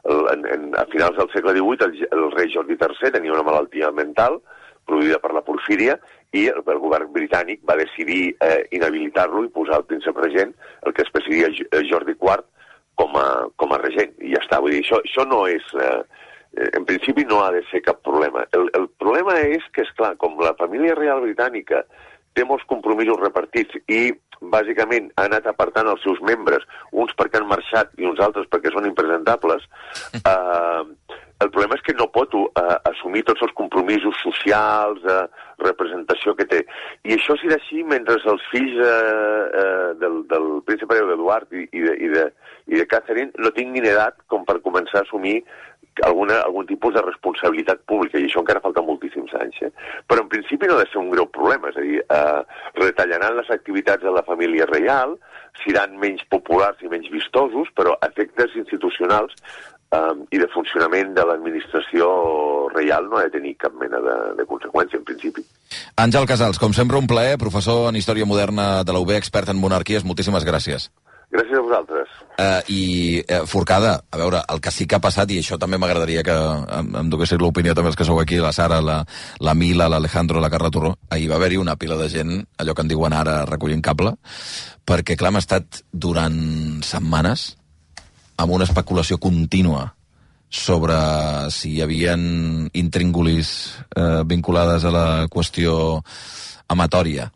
S15: en, en, a finals del segle divuit el, el rei Jordi tercer tenia una malaltia mental produïda per la porfíria i el, el govern britànic va decidir eh, inhabilitar-lo i posar el príncep regent, el que es presidia Jordi quart, com a, com a regent. I ja està, vull dir, això, això no és... Eh, en principi no ha de ser cap problema. El, el problema és que, esclar, com la família reial britànica té molts compromisos repartits i bàsicament ha anat apartant els seus membres, uns perquè han marxat i uns altres perquè són impresentables, eh, el problema és que no pot uh, assumir tots els compromisos socials, uh, representació que té. I això serà així mentre els fills uh, uh, del, del príncep hereu d'Eduard i, i, de, i, de, i de Catherine no tinguin edat com per començar a assumir alguna, algun tipus de responsabilitat pública, i això encara falta moltíssims anys. Eh? Però en principi no ha de ser un greu problema, és a dir, uh, retallaran les activitats de la família reial, seran menys populars i menys vistosos, però a efectes institucionals Um, i de funcionament de l'administració reial no ha de tenir cap mena de, de conseqüència, en principi.
S5: Àngel Casals, com sempre un plaer, professor en Història Moderna de la U B, expert en monarquies, moltíssimes gràcies.
S15: Gràcies a vosaltres.
S5: Uh, I, uh, Forcada, a veure, el que sí que ha passat, i això també m'agradaria que em, em donessin l'opinió també els que sou aquí, la Sara, la, la Mila, l'Alejandro, la Carla Torró, ahir va haver-hi una pila de gent, allò que en diuen ara recollint cable, perquè, clar, hem estat durant setmanes amb una especulació contínua sobre si hi havia intríngulis eh, vinculades a la qüestió amatòria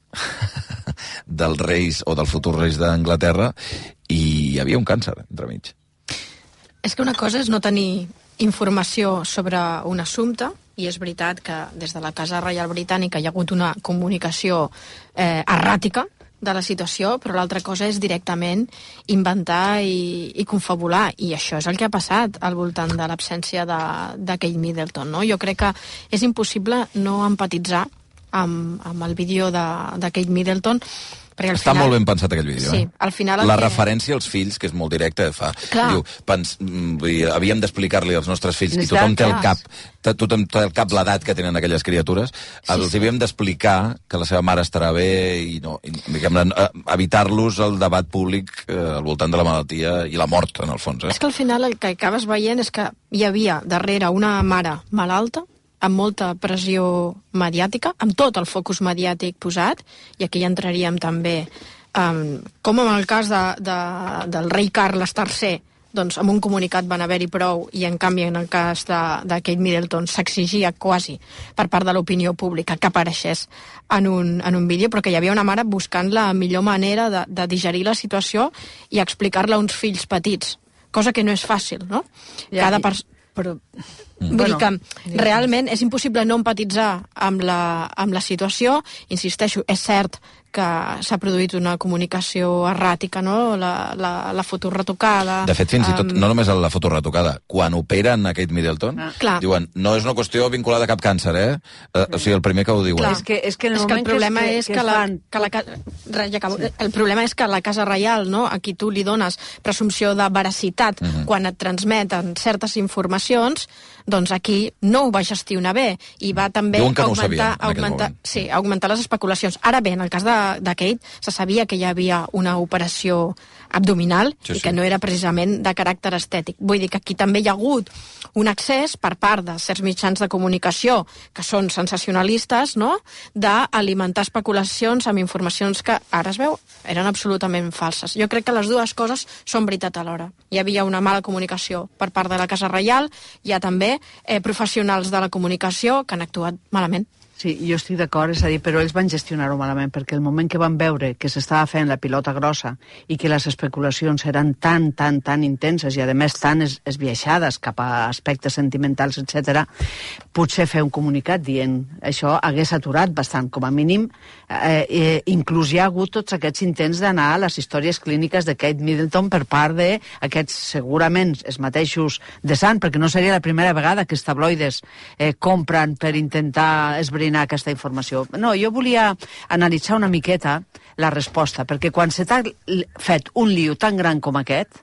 S5: dels reis o dels futurs reis d'Anglaterra, i hi havia un càncer entremig.
S8: És que una cosa és no tenir informació sobre un assumpte, i és veritat que des de la Casa Reial Britànica hi ha hagut una comunicació eh, erràtica de la situació, però l'altra cosa és directament inventar i, i confabular, i això és el que ha passat al voltant de l'absència de, de Kate Middleton, no? Jo crec que és impossible no empatitzar amb, amb el vídeo de, de Kate Middleton, perquè al
S5: Està
S8: final...
S5: molt ben pensat aquell vídeo,
S8: sí,
S5: eh?
S8: al final
S5: la
S8: que...
S5: referència als fills, que és molt directa, fa...
S8: Clar.
S5: Diu, pens... vull dir, havíem d'explicar-li als nostres fills, i
S8: Necessitat,
S5: tothom té el
S8: clar.
S5: cap, tothom té el cap l'edat que tenen aquelles criatures,
S8: Sí,
S5: els
S8: sí.
S5: havíem d'explicar que la seva mare estarà bé i no, i, diguem, eh, evitar-los el debat públic eh, al voltant de la malaltia i la mort, en el fons. Eh?
S8: És que al final el que acabes veient és que hi havia darrere una mare malalta, amb molta pressió mediàtica, amb tot el focus mediàtic posat, i aquí ja entraríem també, um, com en el cas de, de, del rei Carles tercer, doncs amb un comunicat van haver-hi prou, i en canvi en el cas de, de Kate Middleton s'exigia quasi per part de l'opinió pública que apareixés en un, en un vídeo, però que hi havia una mare buscant la millor manera de, de digerir la situació i explicar-la a uns fills petits, cosa que no és fàcil, no?
S7: Ja,
S8: Cada persona...
S7: Però...
S8: Vull
S7: Bueno,
S8: dir que realment és impossible no empatitzar amb la, amb la situació. Insisteixo, és cert que s'ha produït una comunicació erràtica, no? La, la, la foto retocada...
S5: De fet, fins i tot,
S8: um,
S5: no només la foto retocada, quan operen a Kate Middleton,
S8: Ah. Clar.
S5: diuen, no és una qüestió vinculada a cap càncer, eh? eh o sigui, el primer que ho diuen.
S8: Clar.
S7: És que, és que en el
S8: és que el
S7: moment
S8: problema
S7: que,
S8: és
S7: que,
S8: que,
S7: es
S8: la,
S7: fan...
S8: que la, ca- Res, ja acabo. El problema és que la Casa Reial, no, a qui tu li dones presumpció de veracitat
S5: Mhm.
S8: quan et transmeten certes informacions, doncs aquí no ho va gestionar bé i va també
S5: Diuen que no ho
S8: augmentar,
S5: sabien, en aquell
S8: augmentar,
S5: moment.
S8: sí, augmentar les especulacions. Ara bé, en el cas de, de Kate, se sabia que hi havia una operació abdominal
S5: Sí,
S8: i
S5: sí.
S8: que no era precisament de caràcter estètic. Vull dir que aquí també hi ha hagut un accés per part de certs mitjans de comunicació que són sensacionalistes, no?, d'alimentar especulacions amb informacions que, ara es veu, eren absolutament falses. Jo crec que les dues coses són veritat alhora. Hi havia una mala comunicació per part de la Casa Reial, hi ha també eh, professionals de la comunicació que han actuat malament.
S7: Sí, jo estic d'acord, és a dir, però ells van gestionar-ho malament, perquè el moment que van veure que s'estava fent la pilota grossa i que les especulacions eren tan, tan, tan intenses i, a més, tan es esbiaixades cap a aspectes sentimentals, etcètera, potser fer un comunicat dient això hagués aturat bastant, com a mínim, eh, eh, inclús hi ha hagut tots aquests intents d'anar a les històries clíniques de Kate Middleton per part d'aquests, segurament, els mateixos de Sun, perquè no seria la primera vegada que els tabloides eh, compren per intentar esbrinar aquesta informació. No, jo volia analitzar una miqueta la resposta, perquè quan se t'ha fet un lío tan gran com aquest,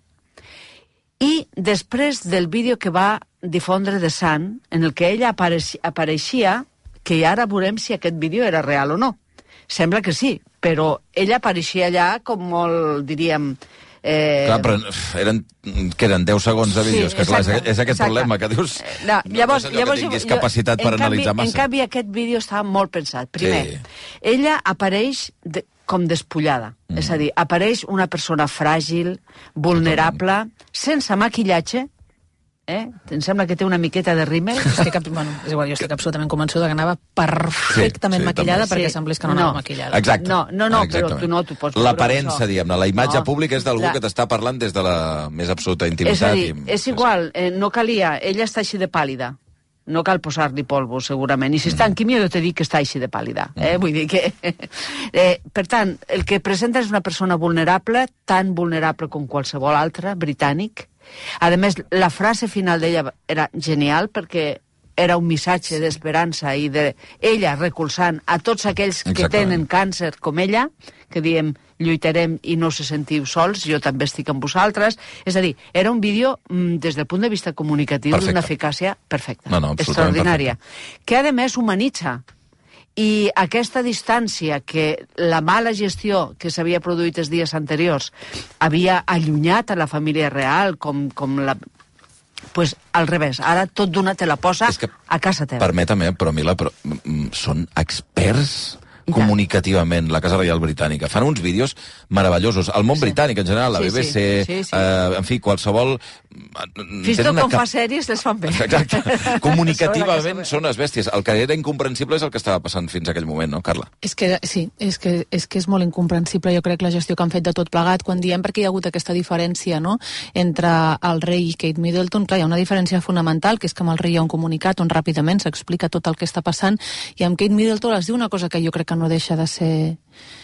S7: i després del vídeo que va difondre de Sun, en el que ella apareixia, apareixia, que ara veurem si aquest vídeo era real o no. Sembla que sí, però ella apareixia allà com molt, diríem, Eh...
S5: Clar, però eren, que eren deu segons de vídeos,
S7: Sí,
S5: que clar, és,
S7: exacte,
S5: és aquest
S7: exacte.
S5: problema, que dius...
S7: No, llavors,
S5: no és allò
S7: llavors,
S5: que tinguis
S7: jo-
S5: capacitat per
S7: en
S5: analitzar
S7: canvi,
S5: massa.
S7: En canvi, aquest vídeo estava molt pensat. Primer,
S5: Sí.
S7: ella apareix de, com despullada. Mm. És a dir, apareix una persona fràgil, vulnerable, sense maquillatge, eh? Em sembla que té una miqueta de rímel.
S11: Estic, bueno, és igual, jo estic absolutament convençuda que anava perfectament
S5: Sí, sí,
S11: maquillada
S5: també.
S11: perquè
S7: Sí.
S11: semblés que no,
S7: No.
S11: anava maquillada.
S5: Exacte.
S7: No, no, no, però
S5: Exactament.
S7: tu no, tu pots veure
S5: L'aparença,
S7: això.
S5: diguem-ne, la imatge
S7: No.
S5: pública és d'algú
S7: Clar.
S5: que t'està parlant des de la més absoluta
S7: És a
S5: intimitat.
S7: dir,
S5: i...
S7: és igual, eh, no calia, ella està així de pàl·lida. No cal posar-li polvo, segurament. I si està en quimio, jo te dic que està així de pàl·lida. Eh? Vull dir que... eh, per tant, el que presenta és una persona vulnerable, tan vulnerable com qualsevol altre, britànic. A més, la frase final d'ella era genial, perquè era un missatge d'esperança i de ella recolzant a tots aquells que
S5: Exactament.
S7: tenen càncer com ella, que diem lluitarem i no se sentiu sols, jo també estic amb vosaltres. És a dir, era un vídeo, mm, des del punt de vista comunicatiu,
S5: Perfecte.
S7: d'una eficàcia perfecta,
S5: No, no, absolutament
S7: extraordinària, que a més humanitza. I aquesta distància que la mala gestió que s'havia produït els dies anteriors havia allunyat a la família real, com, com la... Pues al revés, ara tot d'una te la posa
S5: És que,
S7: a casa teva.
S5: Permeta-me, però Mila, però, mm, són experts comunicativament, la Casa Reial Britànica. Fan uns vídeos meravellosos. El món
S7: Sí.
S5: britànic, en general, la
S7: Sí,
S5: B B C,
S7: sí, sí, sí.
S5: Eh, en fi, qualsevol...
S7: Fins i tot quan fa sèries les fan bé.
S5: Exacte. Comunicativament
S7: Sobre la
S5: són les bèsties. El que era incomprensible és el que estava passant fins a aquell moment, no, Carla?
S11: És que, sí, és que, és que és molt incomprensible, jo crec, la gestió que han fet de tot plegat, quan diem perquè hi ha hagut aquesta diferència, no?, entre el rei i Kate Middleton. Clar, hi ha una diferència fonamental, que és que amb el rei hi ha un comunicat on ràpidament s'explica tot el que està passant, i amb Kate Middleton es diu una cosa que jo crec que no deixa de ser...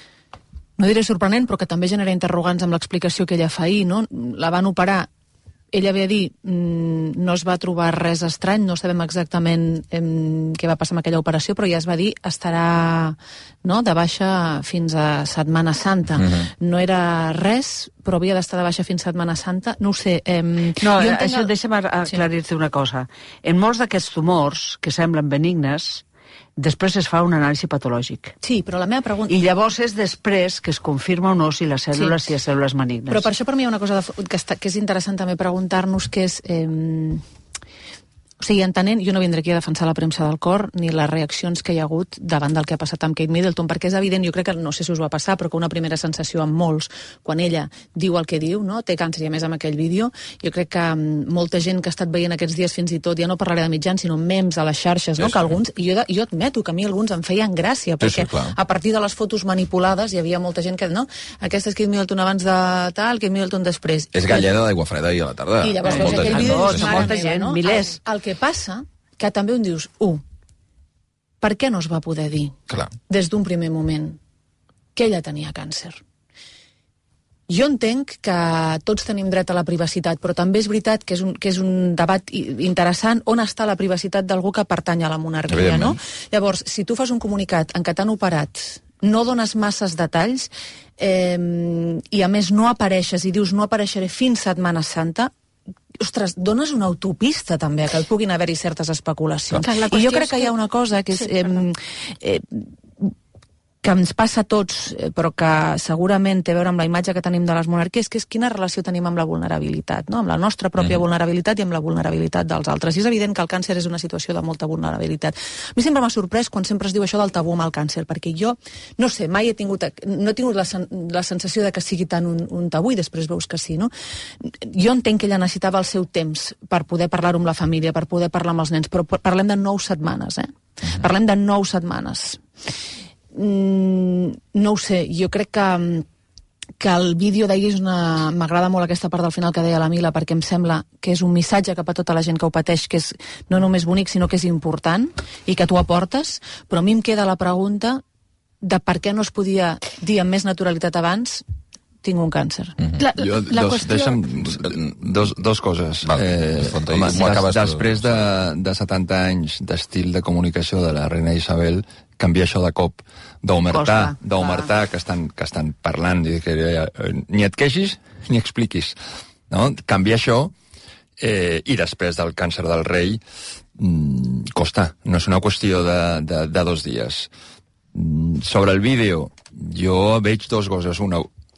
S11: no diré sorprenent, però que també genera interrogants amb l'explicació que ella fa ahir, no? La van operar, ella ve a dir, mmm, no es va trobar res estrany, no sabem exactament em, què va passar amb aquella operació, però ja es va dir estarà, no, de baixa fins a Setmana Santa.
S7: Mhm.
S11: No era res, però havia d'estar de baixa fins a Setmana Santa. No ho sé. Em,
S7: No,
S11: jo entenc
S7: això
S11: el-
S7: deixa'm aclarir-te una cosa. En molts d'aquests tumors, que semblen benignes, després es fa un anàlisi patològic.
S11: Sí, però la meva pregunta...
S7: I llavors és després que es confirma o no si les cèl·lules,
S11: Sí.
S7: si hi ha cèl·lules malignes.
S11: Però per això per mi hi ha una cosa de, f- que, està, que és interessant també preguntar-nos, que és... Eh, o sigui, entenent, jo no vindré aquí a defensar la premsa del cor ni les reaccions que hi ha hagut davant del que ha passat amb Kate Middleton, perquè és evident, jo crec que, no sé si us va passar, però que una primera sensació amb molts, quan ella diu el que diu, no? Té càncer i a més amb aquell vídeo, jo crec que um, molta gent que ha estat veient aquests dies fins i tot, ja no parlaré de mitjans, sinó memes a les xarxes, no?
S5: Sí,
S11: Que
S5: sí.
S11: alguns, i jo, de- jo admeto que a mi alguns em feien gràcia,
S5: Sí, sí,
S11: perquè
S5: clar.
S11: a partir de les fotos manipulades hi havia molta gent que, no, aquesta és Kate Middleton abans de tal, Kate Middleton després.
S5: És galleda d'aigua freda i a la tarda.
S11: I llavors
S5: Eh,
S11: veus
S5: molta
S11: aquell
S5: gent.
S11: vídeo i
S7: molta,
S11: dius, mare
S7: molta
S11: meva,
S7: gent,
S11: no?
S7: milers.
S11: El, el que passa, que també on dius, u, per què no es va poder dir
S5: Clar.
S11: des d'un primer moment que ella tenia càncer? Jo entenc que tots tenim dret a la privacitat, però també és veritat que és un, que és un debat i- interessant on està la privacitat d'algú que pertany a la monarquia, no?
S5: Evidentment.
S11: Llavors, si tu fas un comunicat en què t'han operat, no dones masses detalls eh, i a més no apareixes i dius no apareixeré fins Setmana Santa, ostres, dones una autopista també a que puguin haver-hi certes especulacions.
S8: Clar, la
S11: I jo
S8: qüestió
S11: crec
S8: és
S11: que hi ha
S8: que-
S11: una cosa que és...
S8: Sí,
S11: Eh, eh, que ens passa a tots, eh, però que segurament té a veure amb la imatge que tenim de les monarquies, que és quina relació tenim amb la vulnerabilitat, no? Amb la nostra pròpia
S5: Mhm.
S11: vulnerabilitat i amb la vulnerabilitat dels altres. I és evident que el càncer és una situació de molta vulnerabilitat. A mi sempre m'ha sorprès quan sempre es diu això del tabú amb el càncer, perquè jo, no sé, mai he tingut, no he tingut la, sen, la sensació de que sigui tant un, un tabú i després veus que sí, no? Jo entenc que ella necessitava el seu temps per poder parlar-ho amb la família, per poder parlar amb els nens, però parlem de nou setmanes, eh? Parlem de nou setmanes. Mm, no ho sé, jo crec que, que el vídeo d'ahir és una... M'agrada molt aquesta part del final que deia la Mila, perquè em sembla que és un missatge cap a tota la gent que ho pateix, que és no només bonic, sinó que és important i que tu aportes, però a mi em queda la pregunta de per què no es podia dir amb més naturalitat abans tinc un càncer.
S5: Mhm.
S8: La,
S9: Jo,
S8: la
S9: dos,
S8: qüestió...
S9: deixa'm dos, dos coses.
S5: Val,
S9: eh,
S5: escolta,
S9: home,
S5: i m'ho
S9: des,
S5: acabes tu.
S9: després de, de setanta anys d'estil de comunicació de la reina Isabel, canviar això de cop, d'omertar,
S7: Costa,
S9: d'omertar que, estan, que estan parlant, i que eh, ni et queixis ni expliquis. No? Canviar això, eh, i després del càncer del rei, mm, costa. No és una qüestió de, de, de dos dies. Mm, sobre el vídeo, jo veig dues coses. Una,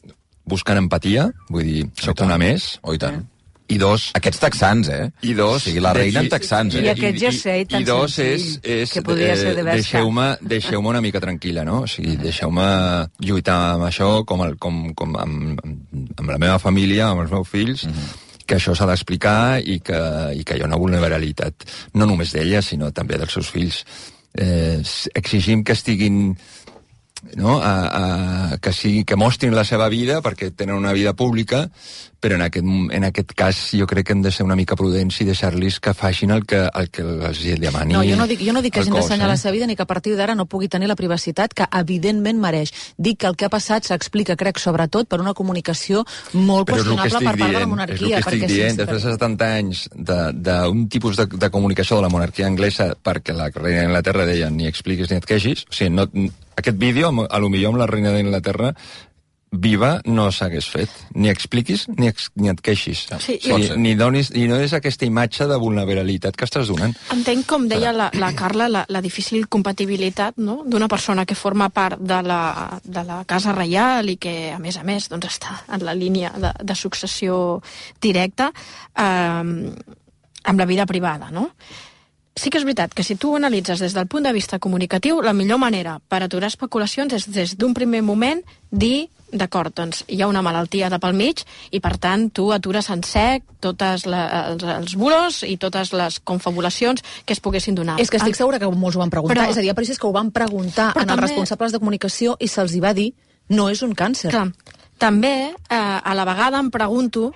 S9: buscant empatia, vull dir, soc una més.
S5: Oh, i tant.
S9: I dos...
S5: Aquests texans, eh?
S9: I dos...
S5: O sigui, la reina en texans, eh?
S7: I aquest jersei tan
S9: I dos és,
S7: senzill,
S9: és
S7: que podria ser de Bershka.
S9: deixeu-me deixeu una mica tranquil·la, no? O sigui, deixeu-me lluitar amb això com, el, com, com amb, amb la meva família, amb els meus fills, mm-hmm. que això s'ha d'explicar i, que, i que hi ha una vulnerabilitat, no només d'ella, sinó també dels seus fills. Eh, exigim que estiguin... No? A, a, que, sigui, que mostrin la seva vida perquè tenen una vida pública, però en aquest, en aquest cas jo crec que hem de ser una mica prudents i deixar-los que facin el que, el que els demani.
S11: No, jo no dic, jo no dic que hagin d'assenyar
S9: eh?
S11: la seva vida ni que a partir d'ara no pugui tenir la privacitat que evidentment mereix. Dic que el que ha passat s'explica, crec, sobretot per una comunicació molt
S9: però
S11: qüestionable per part
S9: dient,
S11: de la monarquia.
S9: És el que estic dient,
S11: sí,
S9: després de setanta anys d'un tipus de, de comunicació de la monarquia anglesa perquè la reina d'Anglaterra deia ni expliquis ni et queixis, o sigui, no, aquest vídeo, a lo millor amb la reina d'Anglaterra viva no s'hagués fet. Ni expliquis ni, ex, ni et queixis.
S8: Sí,
S9: o sigui, ni donis, ni donis aquesta imatge de vulnerabilitat que estàs donant.
S8: Entenc, com deia la, la Carla, la, la difícil compatibilitat, no?, d'una persona que forma part de la, de la Casa Reial i que, a més a més, doncs, està en la línia de, de successió directa eh, amb la vida privada, no? Sí que és veritat que si tu ho analitzes des del punt de vista comunicatiu, la millor manera per aturar especulacions és des d'un primer moment dir, d'acord, doncs hi ha una malaltia de pel mig i per tant tu atures en sec tots els, els bulos i totes les confabulacions que es poguessin donar.
S11: És que estic segura que molts ho van preguntar,
S8: però,
S11: és a dir, per això és que ho van preguntar en els
S8: també, responsables
S11: de comunicació i se'ls hi va dir no és un càncer.
S8: Clar, també eh, a la vegada em pregunto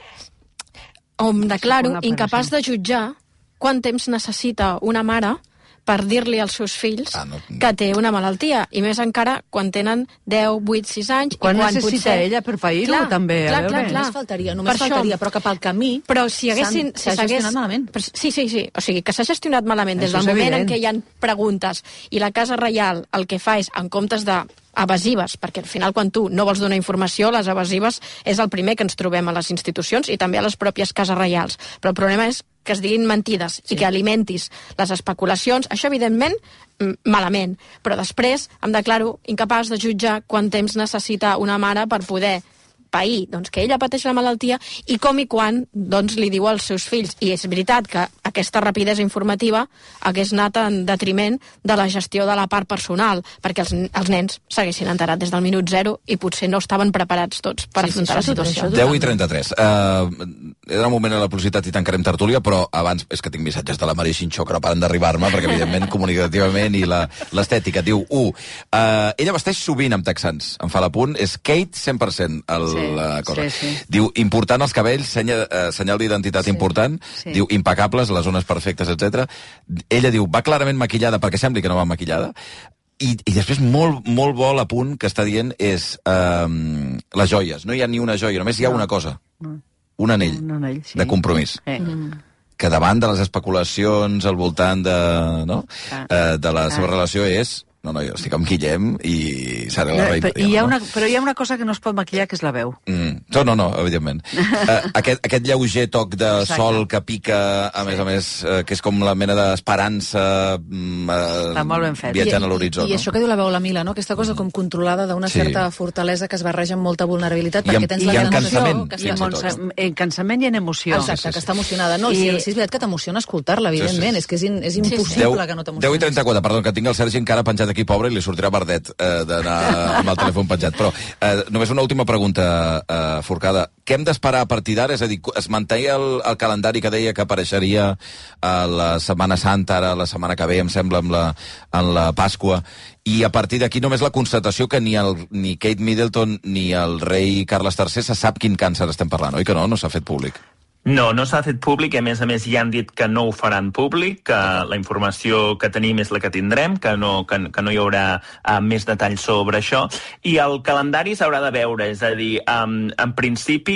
S8: o em declaro incapaç de jutjar quant temps necessita una mare per dir-li als seus fills ah, no. que té una malaltia, i més encara quan tenen deu, vuit, sis anys.
S7: Quan,
S8: i quan
S7: necessita
S8: potser...
S7: ella per pair-ho, també.
S8: Clar,
S7: a
S8: clar, clar.
S11: Només faltaria, només
S8: per
S11: faltaria,
S8: això,
S11: però cap al camí
S8: però si haguessin,
S11: s'ha
S8: si
S11: gestionat malament.
S8: Sí, sí, sí, o sigui, que s'ha gestionat malament des
S7: Això
S8: del moment
S7: evident.
S8: en què hi ha preguntes i la Casa Reial el que fa és, en comptes de evasives, perquè al final quan tu no vols donar informació, les evasives és el primer que ens trobem a les institucions i també a les pròpies cases reials. Però el problema és que es diguin mentides sí. i que alimentis les especulacions, això evidentment malament, però després em declaro incapaç de jutjar quant temps necessita una mare per poder pair, doncs que ella pateix la malaltia i com i quan doncs li diu als seus fills. I és veritat que aquesta rapidesa informativa hagués anat en detriment de la gestió de la part personal, perquè els, els nens s'haguessin enterat des del minut zero i potser no estaven preparats tots per sí, afrontar sí, la situació.
S5: deu i trenta-tres. Uh, era un moment a la publicitat i tancarem tertúlia, però abans és que tinc missatges de la Maria Xinxó que no paren d'arribar-me, perquè evidentment comunicativament i l'estètica. Diu, u, uh, ella vesteix sovint amb texans, em fa l'apunt, és Kate cent per cent el Sí, la cosa. Sí, sí. Diu, important els cabells, senya, eh, senyal d'identitat sí, important, sí. Diu, impecables, les zones perfectes, etcètera. Ella diu, va clarament maquillada, perquè sembli que no va maquillada, i, i després molt, molt bo l'apunt que està dient és eh, les joies. No hi ha ni una joia, només hi ha no. una cosa. No. Un anell, un anell sí. de compromís. Sí. Mm. Que davant de les especulacions al voltant de, no? ah. eh, de la seva ah. relació és... No, no, jo estic amb Guillem i seré la reina.
S7: Però hi ha una, però hi ha una cosa que no es pot maquillar, que és la veu.
S5: Mm. No, no, no, evidentment. uh, aquest, aquest lleuger toc de Exacte. Sol que pica, a sí. més a més, uh, que és com la mena d'esperança uh,
S7: Està molt ben fet.
S5: viatjant
S11: I,
S5: a l'horitzó.
S11: I, i
S5: no?
S11: això que diu la veu la Mila, no? Aquesta cosa com controlada d'una sí. certa fortalesa que es barreja amb molta vulnerabilitat,
S5: I
S11: perquè
S5: amb,
S11: tens
S5: i
S11: la
S5: en cansament.
S11: Que
S7: I en, en cansament i en emoció.
S11: Exacte, sí, sí. que està emocionada. No, I, sí, sí, és veritat que t'emociona escoltar-la, evidentment. Sí, sí. És que és, in, és impossible sí, sí. que no t'emocioni.
S5: deu i trenta-quatre, perdó, que tinc el Sergi encara penjat aquí, pobre, i li sortirà Bardet eh, d'anar amb el telèfon penjat. Però eh, només una última pregunta, eh, Forcada. Què hem d'esperar a partir d'ara? És a dir, es manteia el, el calendari que deia que apareixeria a la Setmana Santa, ara la setmana que ve, em sembla, amb la, en la Pasqua, i a partir d'aquí només la constatació que ni, el, ni Kate Middleton ni el rei Carles tercer se sap quin càncer estem parlant, oi que no? No s'ha fet públic.
S14: No, no s'ha fet públic i a més a més ja han dit que no ho faran públic, que la informació que tenim és la que tindrem, que no, que, que no hi haurà uh, més detalls sobre això. I el calendari s'haurà de veure, és a dir, um, en principi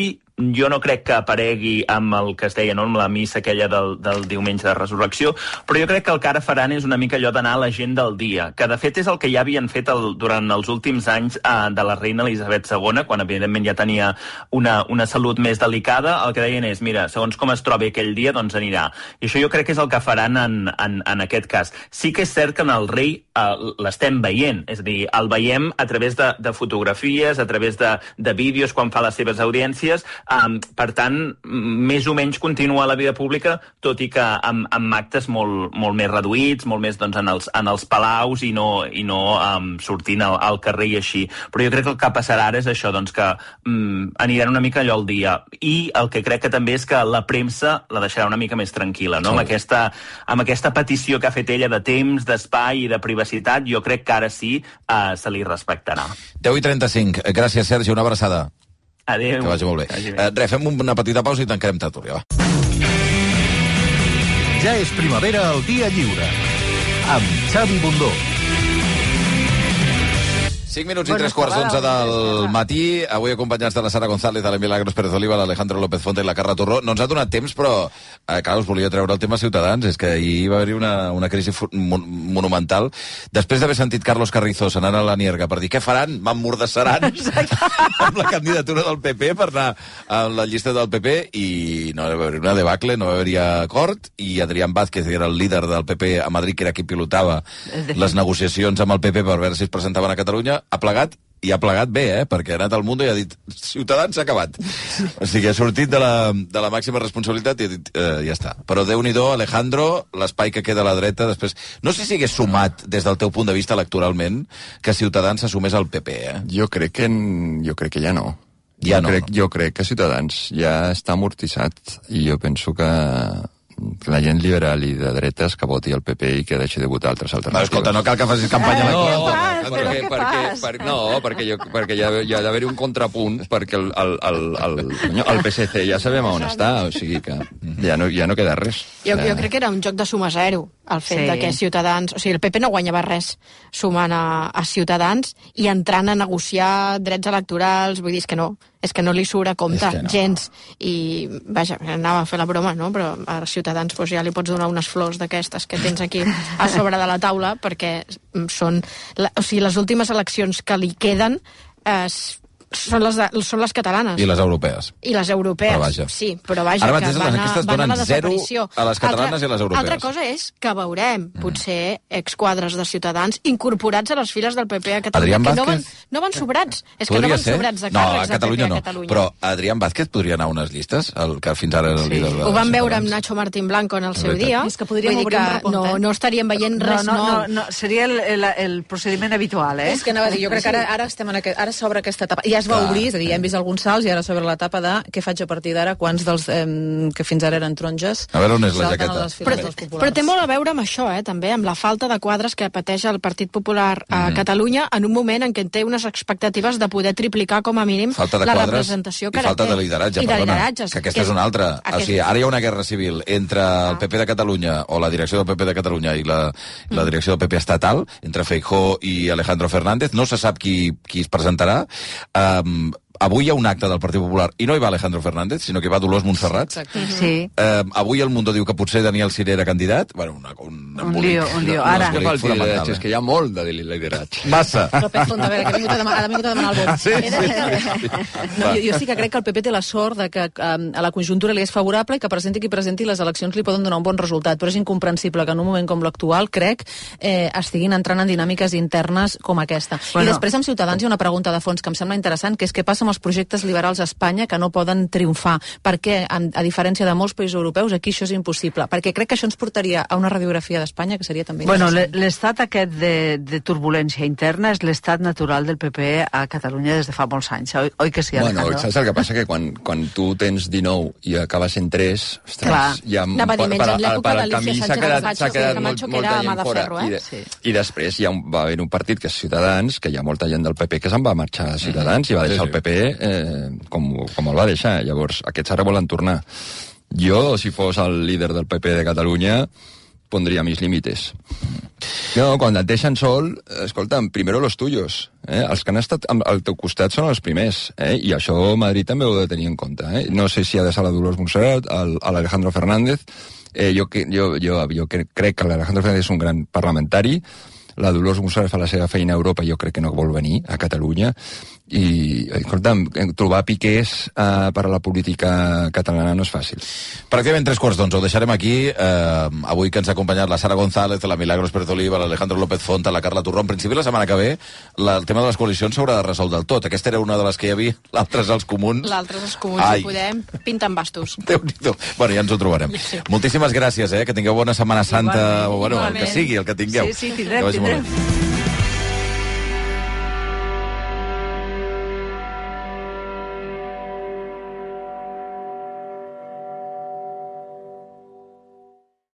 S14: jo no crec que aparegui amb el que es deia, no?, amb la missa aquella del, del diumenge de resurrecció, però jo crec que el que ara faran és una mica allò d'anar a la gent del dia, que de fet és el que ja havien fet el, durant els últims anys eh, de la reina Elisabet segona, quan evidentment ja tenia una, una salut més delicada. El que deien és, mira, segons com es trobi aquell dia, doncs anirà. I això jo crec que és el que faran en, en, en aquest cas. Sí que és cert que en el rei eh, l'estem veient, és a dir, el veiem a través de, de fotografies, a través de, de vídeos quan fa les seves audiències, um, per tant, més o menys continua la vida pública, tot i que amb, amb actes molt, molt més reduïts, molt més doncs, en, els, en els palaus i no, i no um, sortint al, al carrer i així. Però jo crec que el que passarà ara és això, doncs que um, aniran una mica allò al dia. I el que crec que també és que la premsa la deixarà una mica més tranquil·la, no? Amb aquesta, amb aquesta petició que ha fet ella de temps, d'espai i de privacitat, jo crec que ara sí uh, se li respectarà.
S5: deu i trenta-cinc. Gràcies, Sergi. Una abraçada.
S14: Adéu.
S5: Que vagi molt bé.
S14: Vagi bé.
S5: Eh, res, fem una petita pausa i tancarem tertúlia.
S12: Ja és primavera al Dia Lliure, amb Xavi Bundó.
S5: cinc minuts i tres quarts d'onze del matí, avui acompanyats de la Sara González, de la Milagros Pérez Oliva, l'Alejandro López Fonte i la Carla Torró. No ens ha donat temps, però, eh, clar, us volia treure el tema Ciutadans. És que ahir va haver-hi una, una crisi mon monumental. Després d'haver sentit Carlos Carrizosa anant a la Nierga per dir què faran, m'emmordassaran amb la candidatura del P P per anar a la llista del P P, i no va haver una debacle, no va haver-hi acord, i Adrián Vázquez, que era el líder del P P a Madrid, que era qui pilotava les negociacions amb el P P per veure si es presentaven a Catalunya, ha plegat, i ha plegat bé, eh? Perquè ha anat al Mundo i ha dit Ciutadans s'ha acabat. O sigui, ha sortit de la, de la màxima responsabilitat i ha dit, eh, ja està. Però Déu-n'hi-do, Alejandro, l'espai que queda a la dreta després... No sé si hagués sumat, des del teu punt de vista electoralment, que Ciutadans s'assumés al P P, eh?
S9: Jo crec que, jo crec que ja no.
S5: Ja
S9: jo
S5: no,
S9: crec,
S5: no.
S9: Jo crec que Ciutadans ja està amortitzat, i jo penso que la gent liberal i de dretes que voti el P P i que deixi de votar altres alternatives.
S5: No, escolta, no cal que facis campanya
S9: no,
S5: electoral.
S9: no, perquè, perquè, per, no, perquè, jo, perquè hi ha, hi ha d'haver un contrapunt, perquè el, el, el, el, el P S C ja sabem on està, o sigui que ja no, ja no queda res.
S8: Jo, jo crec que era un joc de suma zero, el fet
S7: Sí.
S8: de que Ciutadans... O sigui, el P P no guanyava res sumant a, a Ciutadans i entrant a negociar drets electorals, vull dir, és que no, és que no li surt a compte,
S5: És que no.
S8: gens. I, vaja, anava a fer la broma, no?, però a Ciutadans doncs, ja li pots donar unes flors d'aquestes que tens aquí a sobre de la taula, perquè són... La, o sigui, les últimes eleccions que li queden eh, són les, de, són les catalanes.
S5: I les europees.
S8: I les europees,
S5: Però vaja.
S8: sí, però vaja,
S5: Ara mateix
S8: que
S5: les
S8: van a,
S5: enquestes
S8: van a la
S5: donen zero
S8: desaparició.
S5: a les catalanes
S8: altra,
S5: i a les europees.
S8: Altra cosa és que veurem, potser, exquadres de Ciutadans incorporats a les files del P P a Catalunya,
S5: Adrián
S8: que no van,
S5: Vázquez?
S8: no van sobrats, és que no
S5: Podria
S8: van
S5: ser?
S8: sobrats de
S5: No,
S8: càrrecs
S5: a Catalunya
S8: del P P
S5: no.
S8: a Catalunya.
S5: Però Adrián Vázquez podria anar a unes llistes, el que fins ara era el
S8: Sí.
S5: líder de
S8: Ho vam veure amb
S5: Ciutadans.
S8: Nacho Martín Blanco en el seu
S5: veritat.
S8: dia.
S11: És que podríem
S8: Vull dir
S11: obrir un
S8: que
S11: recompte,
S8: no,
S11: eh?
S8: no estaríem veient res
S7: no, no,
S8: nou.
S7: no, no, seria el, el, el procediment habitual, eh?
S11: És que anava a dir, jo crec que ara, ara, estem en aquest, ara s'obre aquesta etapa. Ja es va
S5: Clar.
S11: obrir, és a dir, ja hem vist alguns salts i ara s'obre l'etapa de què faig a partir d'ara, quants dels eh, que fins ara eren taronges
S5: A veure on és la
S11: salten
S5: jaqueta.
S11: a les files
S8: Però,
S11: dels populars.
S8: però té molt a veure amb això, eh, també, amb la falta de quadres que pateix el Partit Popular a
S5: Mhm.
S8: Catalunya en un moment en què té unes expectatives de poder triplicar com a mínim
S5: Falta de
S8: la
S5: quadres
S8: representació
S5: i
S8: que ara
S5: falta
S8: té.
S5: de lideratge,
S8: I de
S5: perdona,
S8: lideratges.
S5: que aquesta és una altra. O sigui, ara hi ha una guerra civil entre el P P de Catalunya, o la direcció del P P de Catalunya i la, la direcció del P P estatal, entre Feijóo i Alejandro Fernández. No se sap qui, qui es presentarà. Um, avui hi ha un acte del Partit Popular i no hi va Alejandro Fernández, sinó que hi va Dolors Montserrat.
S7: Sí.
S5: Eh, avui el Mundo diu que potser Daniel Cid era candidat. Bueno, una, un,
S7: Un lío, un lío. Ara.
S9: No, és que fa el
S5: fonamental,
S9: lideratge,
S5: eh?
S9: és que hi ha molt de lideratge.
S5: Massa.
S11: López Fonda, a veure, que ha vingut a demanar, ha vingut a demanar el vot.
S5: Sí, sí, sí, sí.
S11: No, jo, jo sí que crec que el P P té la sort de que um, a la conjuntura li és favorable i que presenti qui presenti les eleccions li poden donar un bon resultat, però és incomprensible que en un moment com l'actual, crec, eh, estiguin entrant en dinàmiques internes com aquesta.
S7: Bueno.
S11: I després amb Ciutadans hi ha una pregunta de fons que em sembla interessant, que és què passa amb els projectes liberals a Espanya que no poden triomfar. Per què, a, a diferència de molts països europeus, aquí això és impossible? Perquè crec que això ens portaria a una radiografia d'Espanya que seria també
S7: Bueno,
S11: interessant.
S7: l'estat aquest de, de turbulència interna és l'estat natural del P P a Catalunya des de fa molts anys, oi, oi que sí,
S9: Bueno,
S7: Alejandro?
S9: saps el que passa? Que quan, quan tu tens dinou i acabes en tres, ostres,
S7: Clar.
S9: ja,
S8: Anava a dir, menys en l'època
S9: per al
S8: d'Alícia
S9: camí s'ha
S8: Sánchez
S9: quedat,
S8: Camacho,
S9: s'ha quedat
S8: Camacho,
S9: molt,
S8: que
S9: molta
S8: era
S9: gent
S8: mà de
S9: fora.
S8: ferro, eh?
S9: I, de,
S7: Sí.
S9: I després hi ha un, va haver un partit que és Ciutadans, que hi ha molta gent del P P que se'n va marxar a Ciutadans i va deixar
S5: Sí, sí.
S9: el P P eh, com, com el va deixar. Llavors, aquests ara volen tornar. Jo, si fos el líder del P P de Catalunya, pondría mis límites. No, quan et deixen sol, escolta'm, primero los tuyos. Eh? Els que han estat al teu costat són els primers, eh? I això Madrid també ho ha de tenir en compte. Eh? No sé si ha de ser la Dolors Montserrat, l'Alejandro Fernández. Eh, jo, jo, jo, jo crec que l'Alejandro Fernández és un gran parlamentari. La Dolors Montserrat fa la seva feina a Europa, jo crec que no vol venir a Catalunya. I, escolta'm, trobar piquers uh, per a la política catalana no és fàcil.
S5: Pràcticament tres quarts d'onze, ho deixarem aquí. Uh, avui que ens ha acompanyat la Sara González, la Milagros Pérez Oliva, l'Alejandro López Fonta, la Carla Turró. En principi, la setmana que ve, la, el tema de les coalicions s'haurà de resoldre del tot. Aquesta era una de les que hi havia, l'altra és els comuns.
S8: L'altra és els comuns,
S5: Ai.
S8: si podem, pinten bastos.
S5: Déu-n'hi-do. Bueno, ja ens ho trobarem. Sí. Moltíssimes gràcies, eh? Que tingueu bona Setmana Santa,
S8: Igualment,
S5: o bueno,
S8: igualment.
S5: el que sigui, el que tingueu.
S7: Sí, sí, tindrem, tindrem.